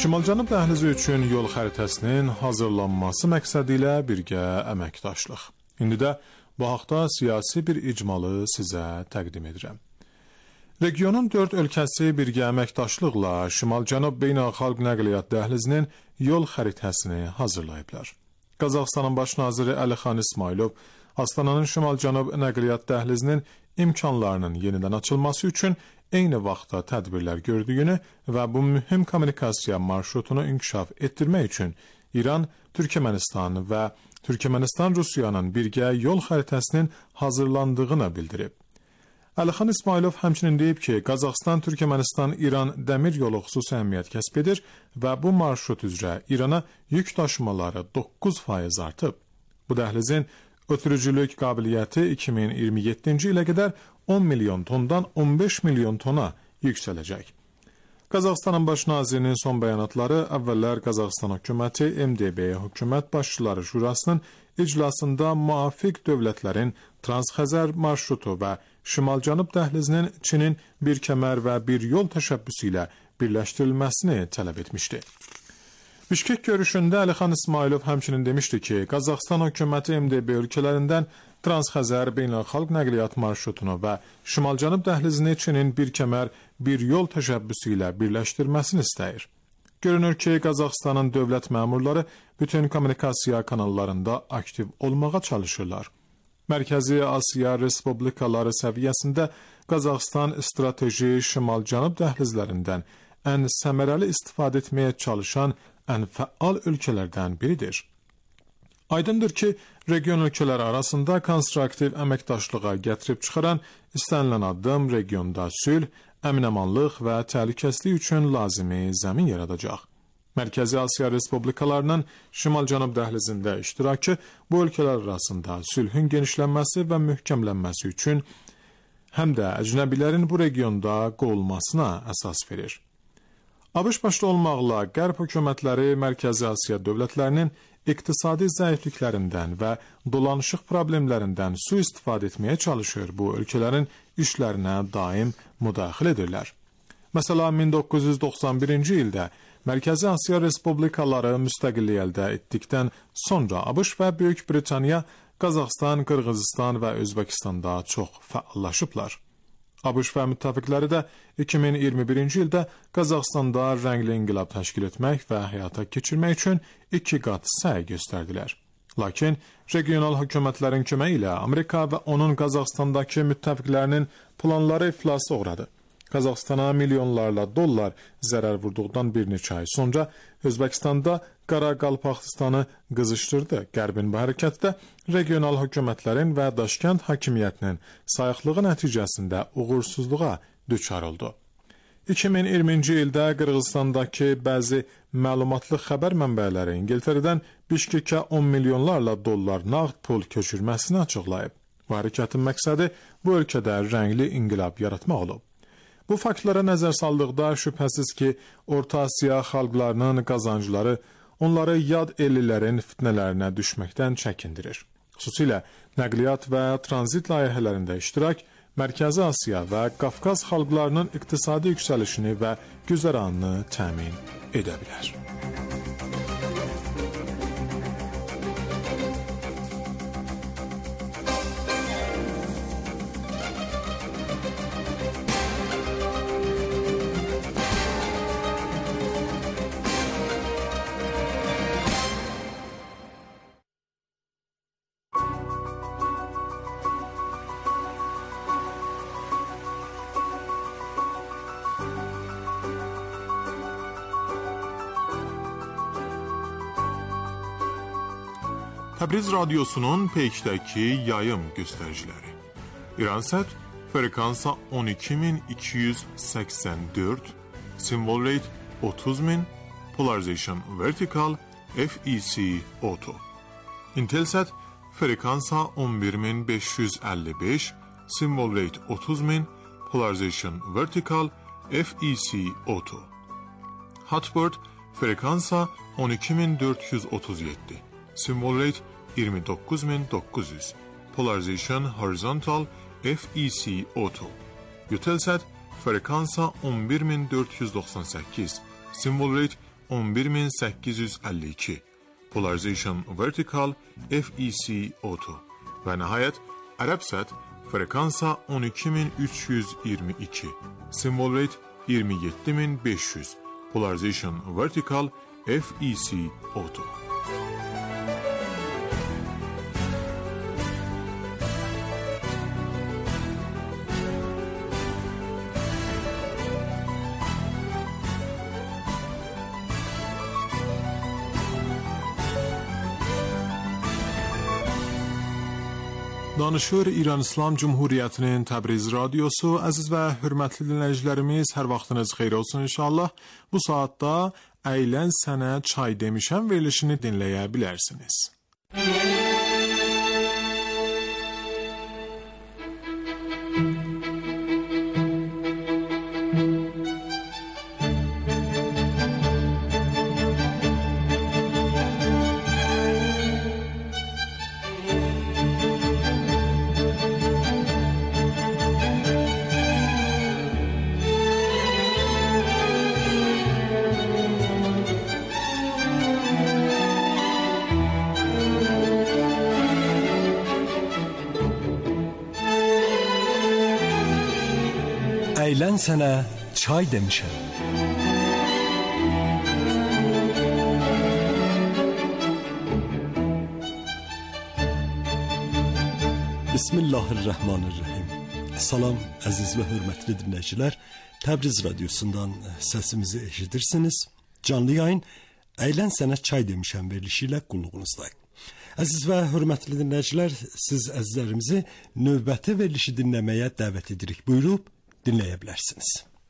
Şimal-Cənub dəhlizi üçün yol xəritəsinin hazırlanması məqsədi ilə birgə əməkdaşlıq. İndi də bu haqda siyasi bir icmalı sizə təqdim edirəm. Regionun 4 ölkəsi birgə əməkdaşlıqla Şimal-Cənub beynəlxalq nəqliyyat dəhlizinin yol xəritəsini hazırlayıblar. Qazaxıstanın baş naziri Əlixan İsmailov Astananın Şimal-Cənub nəqliyyat dəhlizinin imkanlarının yenidən açılması üçün eyni vaxtda tədbirlər gördüyünü və bu mühüm kommunikasiya marşrutunu inkişaf etdirmək üçün İran, Türkmənistan və Türkmənistan-Rusiyanın birgə yol xəritəsinin hazırlandığını bildirib. Əlixan İsmailov həmçinin deyib ki, Qazaxıstan, Türkmənistan, İran dəmir yolu xüsusi əhəmiyyət kəsb edir və bu marşrut üzrə İrana yük daşımaları 9% artıb. Bu dəhlizin ötürücülük qabiliyyəti 2027-ci ilə qədər 10 milyon tondan 15 milyon tona yüksələcək. Qazaxıstanın baş nazirinin son bəyanatları əvvəllər Qazaxıstan hökuməti MDB hökumət başçıları şurasının iclasında müvafiq dövlətlərin Transxəzər marşrutu və Şimal-Cənub dəhlizinin Çinin bir kəmər və bir yol təşəbbüsü ilə birləşdirilməsini tələb etmişdi. Bişkek görüşündə Əlixan İsmailov həmçinin demişdi ki, Qazaxıstan hökuməti MDB ölkələrindən Transxəzər beynəlxalq nəqliyyat marşrutunu və Şimal-Cənub dəhlizini Çinin bir kəmər, bir yol təşəbbüsü ilə birləşdirməsini istəyir. Görünür ki, Qazaxıstanın dövlət məmurları bütün kommunikasiya kanallarında aktiv olmağa çalışırlar. Mərkəzi Asiya Respublikaları səviyyəsində Qazaxıstan strateji Şimal-Cənub dəhlizlərindən ən səmərəli istifadə etməyə çalışan ən fəal ölkələrdən biridir. Aydındır ki, region ölkələri arasında konstruktiv əməkdaşlığa gətirib çıxaran istənilən addım regionda sülh, əmin-amanlıq və təhlükəsizlik üçün lazımi zəmin yaradacaq. Mərkəzi Asiya Respublikalarının Şimal-Cənub dəhlizində iştirakı bu ölkələr arasında sülhün genişlənməsi və möhkəmlənməsi üçün həm də əcnəbilərin bu regionda qovulmasına əsas verir. ABŞ başda olmaqla qərb hökumətləri Mərkəzi Asiya dövlətlərinin iqtisadi zəifliklərindən və dolanışıq problemlərindən sui-istifadə etməyə çalışır, bu ölkələrin işlərinə daim müdaxilə edirlər. Məsələn, 1991-ci ildə Mərkəzi Asiya Respublikaları müstəqillik əldə etdikdən sonra ABŞ və Böyük Britaniya, Qazaxıstan, Qırğızistan və Özbəkistanda çox fəallaşıblar. ABŞ və müttəfiqləri də 2021-ci ildə Qazaxıstanda rəngli inqilab təşkil etmək və həyata keçirmək üçün 2 qat səy göstərdilər. Lakin regional hökumətlərin köməyi ilə Amerika və onun Qazaxıstandakı müttəfiqlərinin planları iflasa uğradı. Qazaxıstana milyonlarla dollar zərər vurduqdan bir neçə ay sonra Özbəkistanda Qaraqalpaxıstanı qızışdırdı. Qərbin bu hərəkətdə regional hökumətlərin və Daşkənd hakimiyyətinin sayıqlığı nəticəsində uğursuzluğa düçar oldu. 2020-ci ildə Qırğızistandakı bəzi məlumatlı xəbər mənbələri İngiltərədən Bişkekə 10 milyonlarla dollar nağd pul köçürməsini açıqlayıb. Bu hərəkətin məqsədi bu ölkədə rəngli inqilab yaratmaq olub. Bu faktlara nəzər saldıqda şübhəsiz ki, Orta Asiya xalqlarının qazancları onları yad ellilərin fitnələrinə düşməkdən çəkindirir. Xüsusilə nəqliyyat və tranzit layihələrində iştirak Mərkəzi Asiya və Qafqaz xalqlarının iqtisadi yüksəlişini və güzəranını təmin edə bilər. Təbriz radiosunun peykdəki yayım göstəriciləri. İransat frekansa 12284, simvol rate 30000, polarization vertical, FEC auto. Intelsat frekansa 11555, simvol rate 30000, polarization vertical, FEC auto. Hotbird frekansa 12437, simvol rate 29900, polarization horizontal, FEC auto. Eutelsat frekansa 11498, simvol rate 11852, Polarization Vertical FEC Auto və nəhayət Arabsat frekansa 12322, Symbol Rate 27500, Polarization Vertical FEC Auto. Danışır İran İslam Cumhuriyyətinin Təbriz radiosu. Əziz və hörmətli dinləyicilərimiz, hər vaxtınız xeyir olsun inşallah. Bu saatda Əylən sənə çay demişəm verilişini dinləyə bilərsiniz. Əylən sənə çay demişəm. Bismillahirrahmanirrahim. Salam əziz və hörmətli dinləyicilər. Təbriz radiosundan səsimizi eşidirsiniz. Canlı yayın Əylən sənə çay demişəm verilişi ilə qulluğunuzdayıq. Əziz və hörmətli dinləyicilər, siz əzizlərimizi növbəti verilişi dinləməyə dəvət edirik. Buyurub dinləyə bilərsiniz.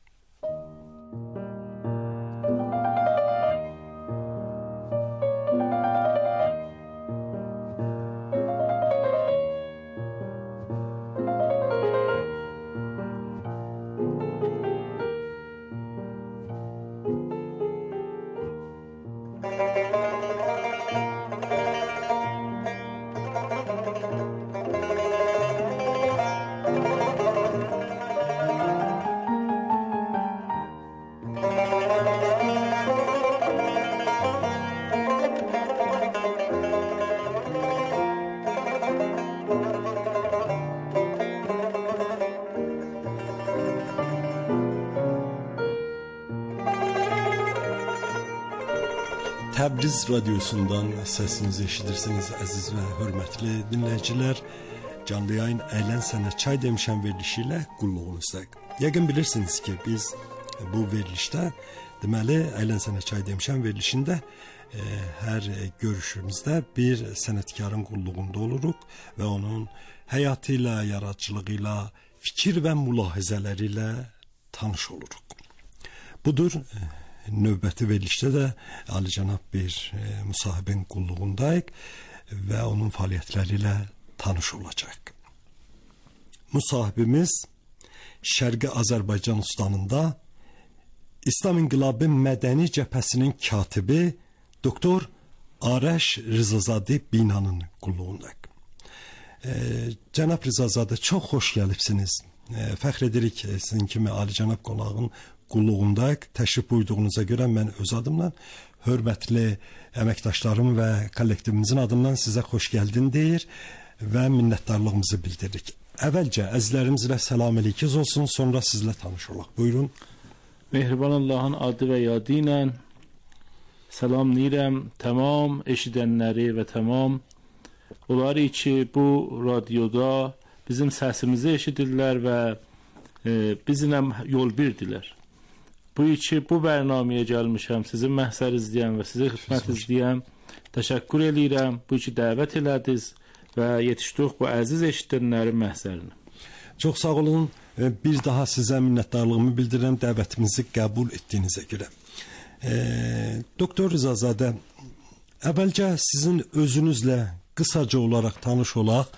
Təbriz radiosundan səsinizi eşidirsiniz əziz və hörmətli dinləyicilər. Canlı yayın Əylən sənə çay demişəm verilişi ilə qulluğunuzdayıq. Yəqin bilirsiniz ki, biz bu verilişdə, deməli Əylən sənə çay demişəm verilişində hər görüşümüzdə bir sənətkarın qulluğunda oluruq və onun həyatı ilə, yaradıcılığı ilə, fikir və mülahizələri ilə tanış oluruq. Budur, növbəti verilişdə də alicənab bir müsahibin qulluğundayıq və onun fəaliyyətləri ilə tanış olacaq. Müsahibimiz Şərqi Azərbaycan ustanında İslam İnqilabı Mədəni Cəbhəsinin katibi Doktor Arəş Rızazadə Binanın qulluğundayıq. Cənab Rızazadə, çox xoş gəlibsiniz. Fəxr edirik sizin kimi alicənab qonağın qulluğundayıq. Təşrif buyurduğunuza görə mən öz adımla, hörmətli əməkdaşlarım və kollektivimizin adından sizə xoş gəldin deyir və minnətdarlığımızı bildiririk. Əvvəlcə əzizlərimiz ilə salam əleykiz olsun, sonra sizlə tanış olaq. Buyurun. Mehriban Allahın adı və yadı ilə salamlayıram tamam eşidənləri və tamam onları ki, bu radioda bizim səsimizi eşidirlər və bizimlə yol birdilər. Bu ki, bu bərnaməyə gəlmişəm, sizin məhsər izləyəm və sizə xidmət izləyəm. Təşəkkür eləyirəm, bu ki, dəvət elədiniz və yetişdik bu əziz eşidənlərin məhsərinə. Çox sağ olun. Bir daha sizə minnətdarlığımı bildirirəm dəvətimizi qəbul etdiyinizə görə. Doktor Rızazadə, əvvəlcə sizin özünüzlə qısaca olaraq tanış olaq.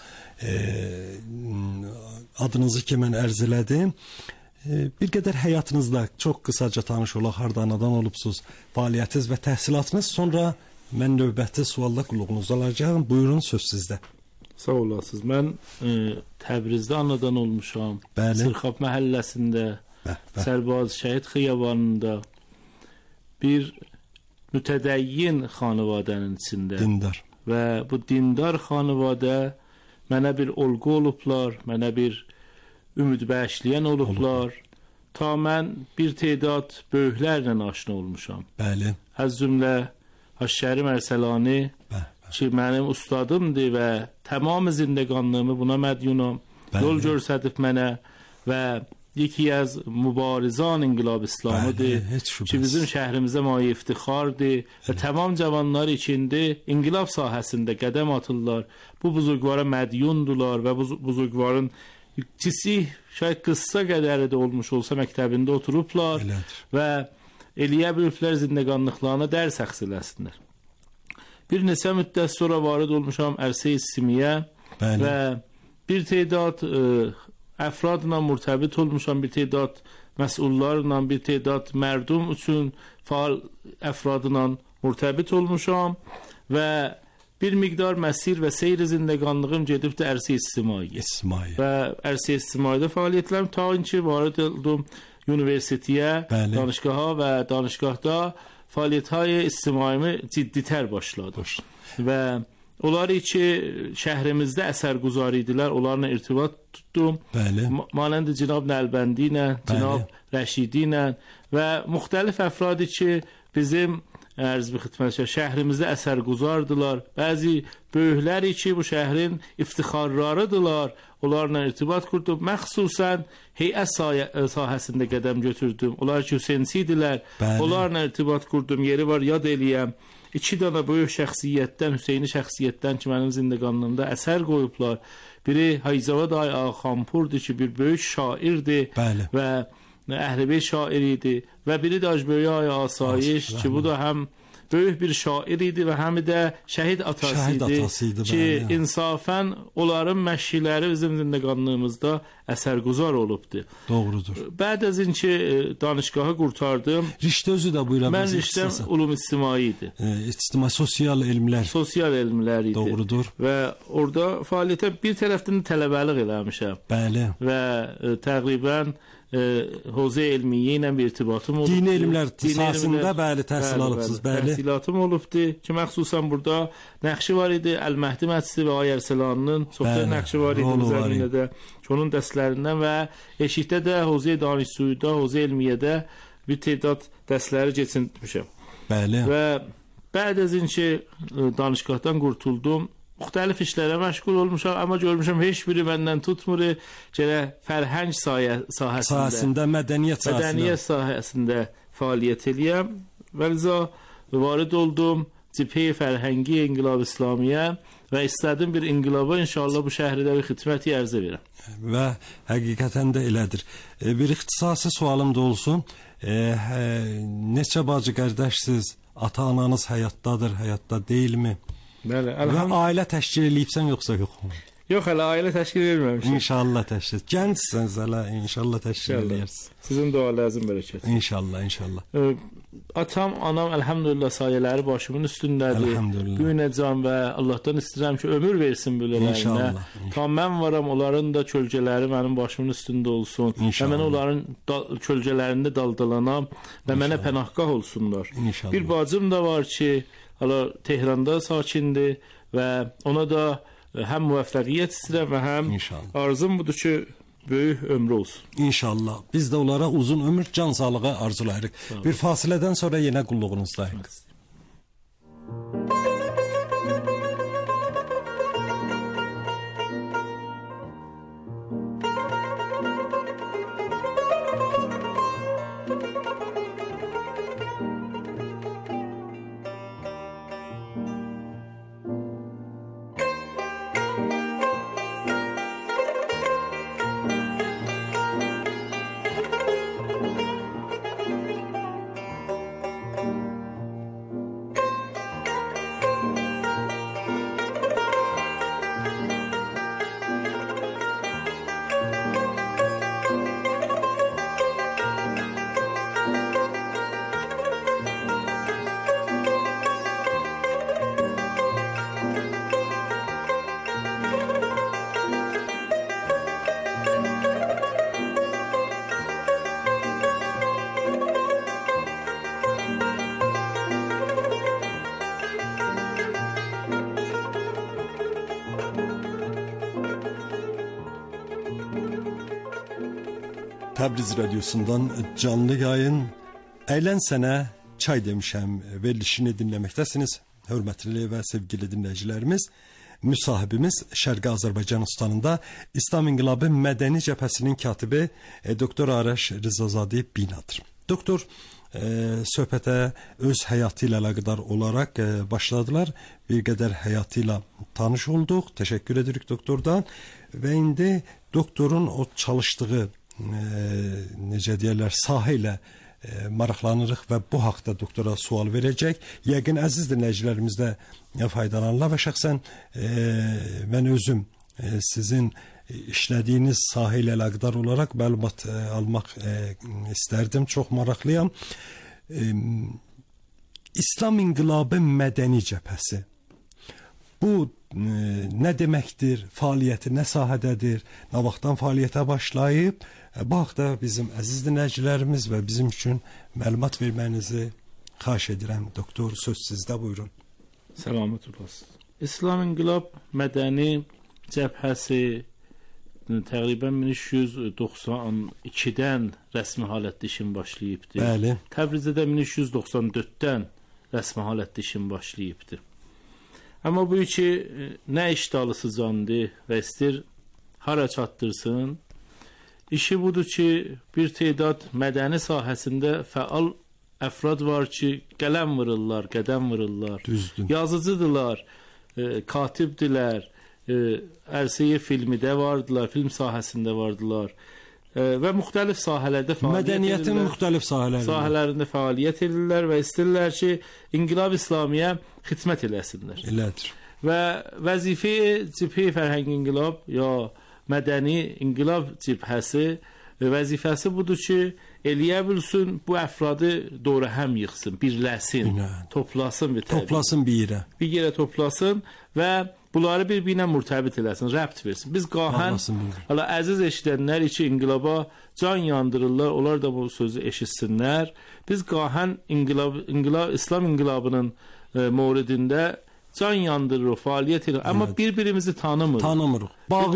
Adınızı ki mən ərz elədim. Bir qədər həyatınızda çox qısaca tanış olaq. Hardan olubsuz, fəaliyyətiniz və təhsilatınız. Sonra mən növbəti sualla qulluğunuzda olacağım. Buyurun, söz sizdə. Sağ olasınız. Mən Təbrizdə anadan olmuşam. Sırxab məhəlləsində, Sərbaz Şəhid xiyabanında bir mütədəyyin xanavadənin içində. Dindar. Və bu dindar xanavadə mənə bir olğu olublar, mənə bir ümid bəxşləyən olublar. Ta mən bir tədad böyüklərlə aşina olmuşam. Bəli. Az cümlə Həşşəri Mərsəlani ki mənim ustadımdır və tamam zindəganlığımı buna mədyunam. Yol göstərib mənə və yeki az mübarizan İnqilab İslamıdır ki bizim şəhrimizə maye iftixardır və tamam cavanlar içində İnqilab sahəsində qədəm atırlar. Bu buzurgvara mədyundular və bu buzurgvarın ikisi şayad qıssa qədəri də olmuş olsa məktəbində oturublar və eləyə biliblər zindəganlıqlarına dərs əxs eləsinlər. Bir neçə müddət sonra varid olmuşam Ərsə-i Simiyə və bir tədad əfradla mürtəbit olmuşam, bir tədad məsullarla, bir tədad mərdum üçün faal əfradla mürtəbit olmuşam və bir miqdar məsir və seyr zindəganlığım gedibdi Ərsə-i İctimai. Və Ərsə-i İctimaidə fəaliyyətlərim ta ki varid oldum universitetiyə, danışgaha və danışgahda fəaliyyətهای ictimaimi cidditər başladı. Və onları ki şəhrimizdə əsərguzar idilər, onlarla irtibat tutdum. Manəndə Cənab Nəlbəndi ilə, Cənab Rəşidi ilə və müxtəlif əfradi ki bizim ərz bir xidmətçi şəhrimizdə əsərguzardılar. Bəzi böyükləri ki bu şəhrin iftixarlarıdılar. Onlarla irtibat kurdum. Məxsusən heyət sahəsində qədəm götürdüm. Onlar ki Hüseynçidirlər. Onlarla irtibat kurdum. Yeri var yad eləyəm. 2 dana böyük şəxsiyyətdən, Hüseyni şəxsiyyətdən ki mənim zindəganlığımda əsər qoyublar. Biri Hayzavad Xanpurdur ki bir böyük şairdir və Əhlibeyt şairi idi və biri də Acböyə Asayiş ki bu da həm böyük bir şair idi və həm də şəhid atası idi ki insafən onların məşqiləri bizim zindəganlığımızda əsərguzar olubdu. Doğrudur. Bəd az ki danışgahı qurtardım. Riştə özü də buyura mən riştəm ulum ictimai idi. İctimai sosial elmlər. Sosial elmlər idi. Doğrudur. Və orada fəaliyyətə bir tərəfdən tələbəlik eləmişəm. Bəli. Və təqribən Hozə elmiyyə ilə bir irtibatım olubdu. Dini elmlər sahəsində bəli təhsil alıbsınız, bəli. Təhsilatım olubdu ki, məxsusən burada nəqşi var idi, Əl-Məhdi Məscidi və Ayərsəlanın çoxlu nəqşi var idi bu zəminədə. Onun dərslərindən və eşikdə də Hozə Danışsuyuda, Hozə elmiyyədə bir tədad dərsləri keçirmişəm. Bəli. Və bəd az ki danışgahdan qurtuldum. Müxtəlif işlərə məşğul olmuşam, amma görmüşəm heç biri məndən tutmur. Gələ fərhəng sahəsində, mədəniyyət sahəsində fəaliyyət eləyəm. Və liza varid oldum Cibhə Fərhəngi İnqilab İslamiyyə və istədim bir inqilaba inşallah bu şəhərdə bir xidməti ərzə verəm. Və həqiqətən də elədir. Bir ixtisasi sualım da olsun. Neçə bacı qardaşsınız? Ata-ananız həyatdadır, həyatda deyilmi? Bəli, və ailə təşkil eləyibsən yoxsa yox? Yox, hələ ailə təşkil verməmişəm. İnşallah təşkil. Gəncsiniz hələ, inşallah təşkil eləyərsiniz. Sizin dualarınızın bərəkəti. İnşallah, inşallah. Atam, anam elhamdülillah sayələri başımın üstündədir. Elhamdülillah. Böyünəcəm və Allahdan istəyirəm ki, ömür versin böylələrinə. Ta mən varam, onların da kölgələri mənim başımın üstündə olsun. Və mən onların kölgələrində daldalanam və mənə pənahgah olsunlar. İnşallah. Bir bacım da var ki, Tehranda sakindir və ona da həm müvəffəqiyyət istəyirəm və həm arzum budur ki, böyük ömrü olsun. İnşallah. Biz də onlara uzun ömür, can sağlığı arzulayırıq. Bir fasilədən sonra yenə qulluğunuzdayıq. Təbriz radiosundan canlı yayın Əyləncə sənə çay demişəm verilişini dinləməkdəsiniz. Hörmətli və sevgili dinləyicilərimiz, müsahibimiz Şərqi Azərbaycan ustanında İslam İnqilabı Mədəni Cəbhəsinin katibi Doktor Araş Rızazadə Binadır. Doktor söhbətə öz həyatı ilə əlaqədar olaraq başladılar. Bir qədər həyatı ilə tanış olduq. Təşəkkür edirik doktordan. Və indi doktorun o çalışdığı necə deyirlər, sahə ilə maraqlanırıq və bu haqda doktora sual verəcək. Yəqin əziz dinləyicilərimiz də faydalanırlar və şəxsən mən özüm sizin işlədiyiniz sahə ilə əlaqədar olaraq məlumat almaq istərdim. Çox maraqlıyam. İslam İnqilabı Mədəni Cəbhəsi. Bu nə deməkdir? Fəaliyyəti nə sahədədir? Nə vaxtdan fəaliyyətə başlayıb? Bu haqda bizim əziz dinləyicilərimiz və bizim üçün məlumat vermənizi xahiş edirəm. Doktor, söz sizdə, buyurun. Səlamət olasın. İslam İnqilab Mədəni Cəbhəsi təqribən 1392-dən rəsmi halətdə işin başlayıbdır. Bəli. Təbrizdə də 1394-dən rəsmi halətdə işin başlayıbdır. Amma bu iki nə işdalısı candır və istir hara çatdırsın. İşi budur ki, bir tədad mədəni sahəsində fəal əfrad var ki, qələm vururlar, qədəm vururlar. Düzdür. Yazıcıdırlar, katibdilər, ərsiyə filmidə vardılar, film sahəsində vardılar və müxtəlif sahələrdə fəaliyyət Mədəniyyətin müxtəlif sahələrində fəaliyyət edirlər və istəyirlər ki, İnqilab İslamiyə xidmət eləsinlər. Elədir. Və vəzifə cibhə fərhəngi inqilab ya Mədəni İnqilab Cəbhəsi vəzifəsi budur ki, eləyə bilsin, bu əfradı doğru həm yıxsın, birləsin, toplasın bir yerə toplasın və bunları bir-birinə mürtəbit eləsin, rəbt versin. Biz qahən, əziz eşidənlər için inqilaba can yandırırlar, onlar da bu sözü eşitsinlər. Biz qahən İslam İnqilabının mövridində can yandırırıq, fəaliyyət edirik, amma bir-birimizi tanımırıq.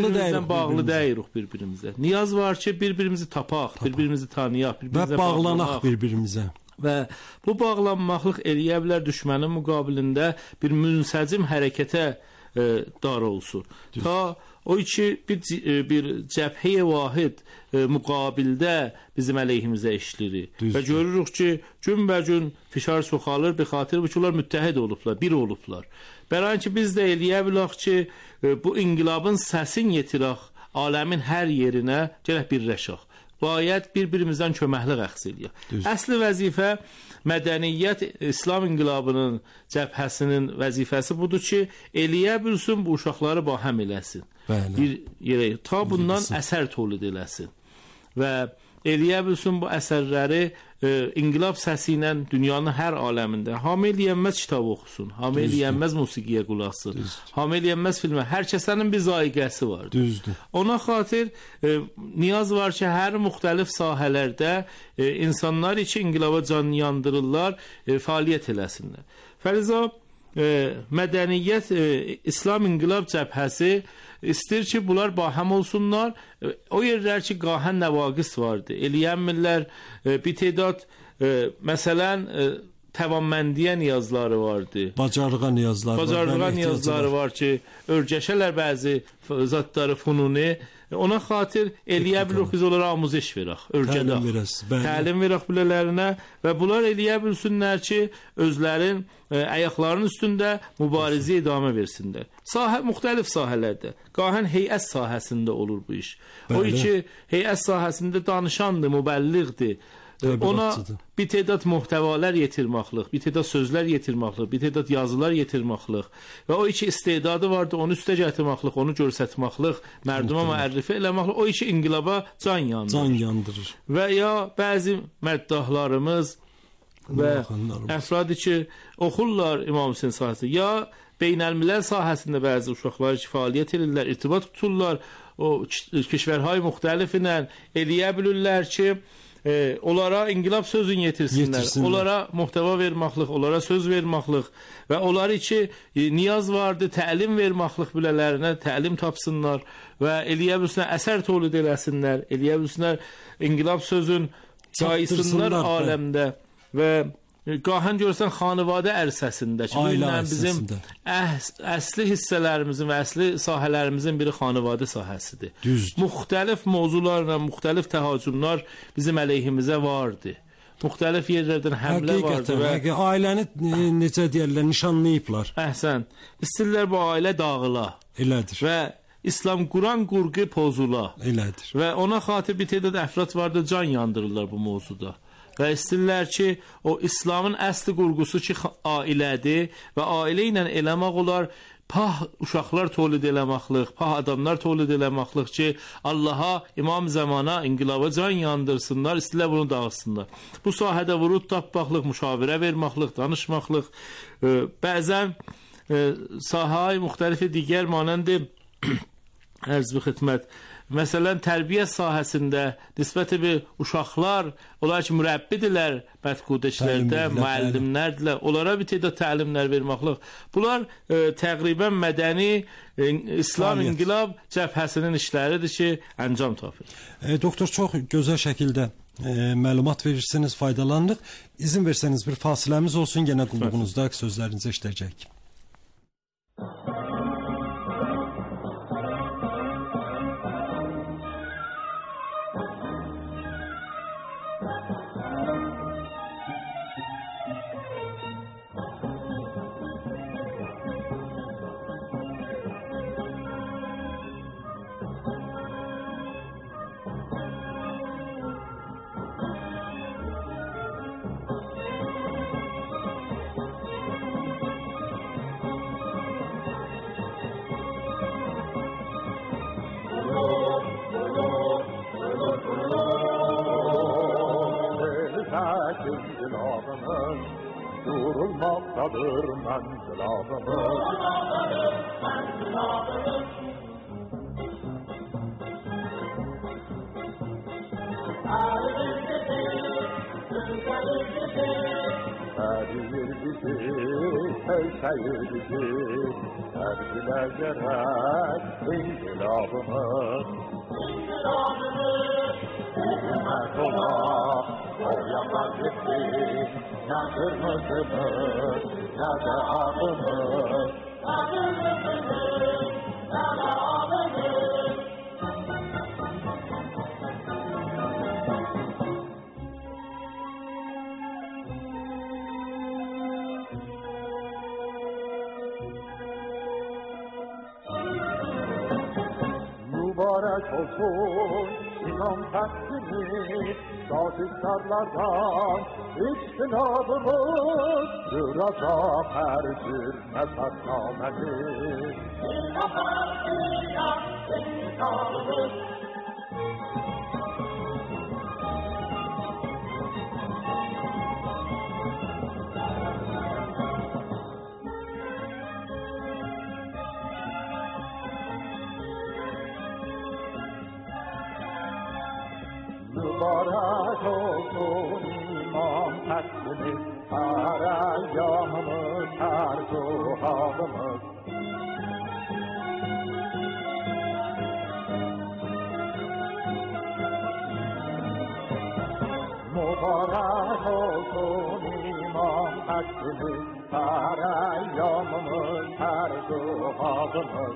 Bağlı deyirik bir-birimizə. Niyaz var ki, bir-birimizi tapaq, bir-birimizi tanıyaq, və bağlanaq bir-birimizə. Və bu bağlanmaqlıq eləyə bilər düşmənin müqabilində bir münsəcim hərəkətə dar olsun. Ta o iki bir cəbhə vahid müqabildə bizim əleyhimizə işləyirik. Və görürük ki, günbəgün fişar soxalır, bir xatir bu ki, onlar müttəhid olublar, bir olublar. Bəran ki, biz də eləyə bilək ki, bu inqilabın səsin yetirək aləmin hər yerinə gələk birləşək. Bayət bir-birimizdən köməkli əxs eləyək. Əsli vəzifə mədəniyyət İslam İnqilabının cəbhəsinin vəzifəsi budur ki, eləyə bilsin bu uşaqları bahəm eləsin. Bir yerə, ta bundan əsər tolid eləsin. Və eləyə bilsin bu əsərləri İnqilab səsi ilə dünyanın hər aləmində hamı eləyənməz kitab oxusun, hamı eləyənməz musiqiyə qulaqsın, hamı eləyənməz filmə, hər kəsənin bir zaiqəsi var. Ona xatir niyaz var ki, hər müxtəlif sahələrdə insanlar için inqilaba can yandırırlar, fəaliyyət eləsinlər. Fəriza, mədəniyyət İslam İnqilab Cəbhəsi istir ki, bunlar bahəm olsunlar. O yerlər ki, qahən nəvaqis vardı. Eləyənmirlər bir tədad, məsələn, təvaməndiyə niyazları vardı. Bacarığa niyazları var ki, örgəşələr bəzi zatları fununi. Ona xatir eləyə bilirik, biz onlara amuzış verək, örgədək, təlim verək bilələrinə və bunlar eləyə bilsinlər ki, özlərin əyaqlarının üstündə mübarizə idamə versinlər. Müxtəlif sahələrdə, qahən heyət sahəsində olur bu iş. O ki, heyət sahəsində danışandır, mübəlliğdir. Ona bir tədad muhtəvalar yetirməklik, bir tədad sözlər yetirməklik, bir tədad yazılar yetirməklik və o iki istedadı vardı, onu üstə gətirməklik, onu görsətməklik, mərduma müərrifə eləməklik, o iki inqilaba can yandırır. Və ya bəzi məddahlarımız və əfradı ki, oxurlar İmam Hüseyin sahəsində, ya beynəlmiləl sahəsində bəzi uşaqlar ki, fəaliyyət edirlər, irtibat tuturlar, o keşvərhay müxtəlif ilə eləyə bilirlər ki, onlara inqilab sözün yetirsinlər. Onlara muhtava vermaqlıq, onlara söz vermaqlıq və onları ki niyaz vardı, təlim vermaqlıq bilələrinə təlim tapsınlar və eləyə bilsinlər, əsər tolid eləsinlər, eləyə bilsinlər inqilab sözün caysınlar aləmdə və Qahən görsən xanəvadə ərsəsində ki, bizim əsli hissələrimizin və əsli sahələrimizin biri xanəvadə sahəsidir. Düzdür. Müxtəlif mövzularla, müxtəlif təhacümlər bizim əleyhimizə vardı. Müxtəlif yerlərdən həmlə vardı və ailəni necə deyirlər, nişanlayıblar. Əhsən. İstəyirlər bu ailə dağıla. Elədir. Və İslam Quran qurğu pozula. Elədir. Və ona xatib bir tədad əfrad vardı, can yandırırlar bu mövzuda. Və istəyirlər ki, o İslamın əsli qurğusu ki, ailədir və ailə ilə eləmək olar, pah uşaqlar tolid eləməklik, pah adamlar tolid eləməklik ki, Allaha, İmam Zamana, inqilaba can yandırsınlar, istəyirlər bunu dağıtsınlar. Bu sahədə vurud tapmaqlıq, müşavirə verməklik, danışmaqlıq, bəzən sahəyə müxtəlifi digər manəndə ərz bir xidmət. Məsələn, tərbiyə sahəsində nisbətə bir uşaqlar, onlar ki, mürəbbidirlər bədqudəşlərdə, müəllimlərdirlər, onlara bir tədad təlimlər verməklik. Bunlar təqribən mədəni İslam İnqilab cəbhəsinin işləridir ki, əncam tapır. Doktor, çox gözəl şəkildə məlumat verirsiniz, faydalanırıq. İzin versəniz bir fasiləmiz olsun, yenə qulluğunuzda sözlərinizi eşidəcəyik. Durulmaktadır menzilabımız. Erir bizi, sevseyir bizi, erbile gerek inkılabımız. Hizmet ola, o yakar gitti, ne kırmızımız, ne de ağımız. Mübarek olsun İmam Taksim'i, şahitlerden İçtilabımız, duracak her bir mesajnamemiz. İmam Taksim'i, İçtilabımız. Mübarek olsun İmam Taksim'i, her eyyamımız, her duhamımız. Mübarek olsun İmam Taksim'i, her eyyamımız, her duhamımız.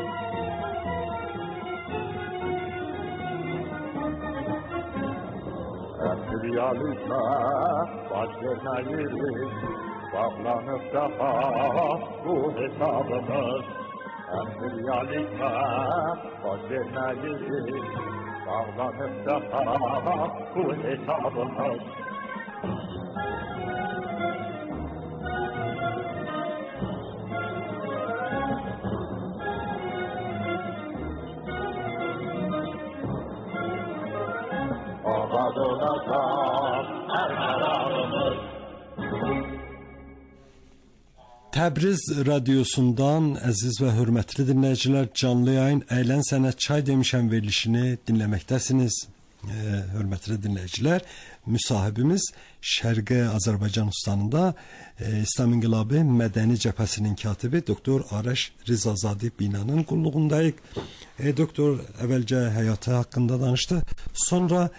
Emriyalıysa baş vermeyiz, bağlanıp daha bu hesabımız. Emriyalıysa baş vermeyiz, bağlanıp daha bu hesabımız. Abad olacaq hər xərabımız. Təbriz radiosundan əziz və hörmətli dinləyicilər, canlı yayın Əylən Sənə Çay demişəm verilişini dinləməkdəsiniz. hörmətli dinləyicilər, müsahibimiz Şərqi Azərbaycanistanında İslam İnqilabı Mədəni Cəbhəsinin katibi doktor Arəş Rizazadə binanın qulluğundayıq. Doktor əvvəlcə həyatı haqqında danışdı, sonra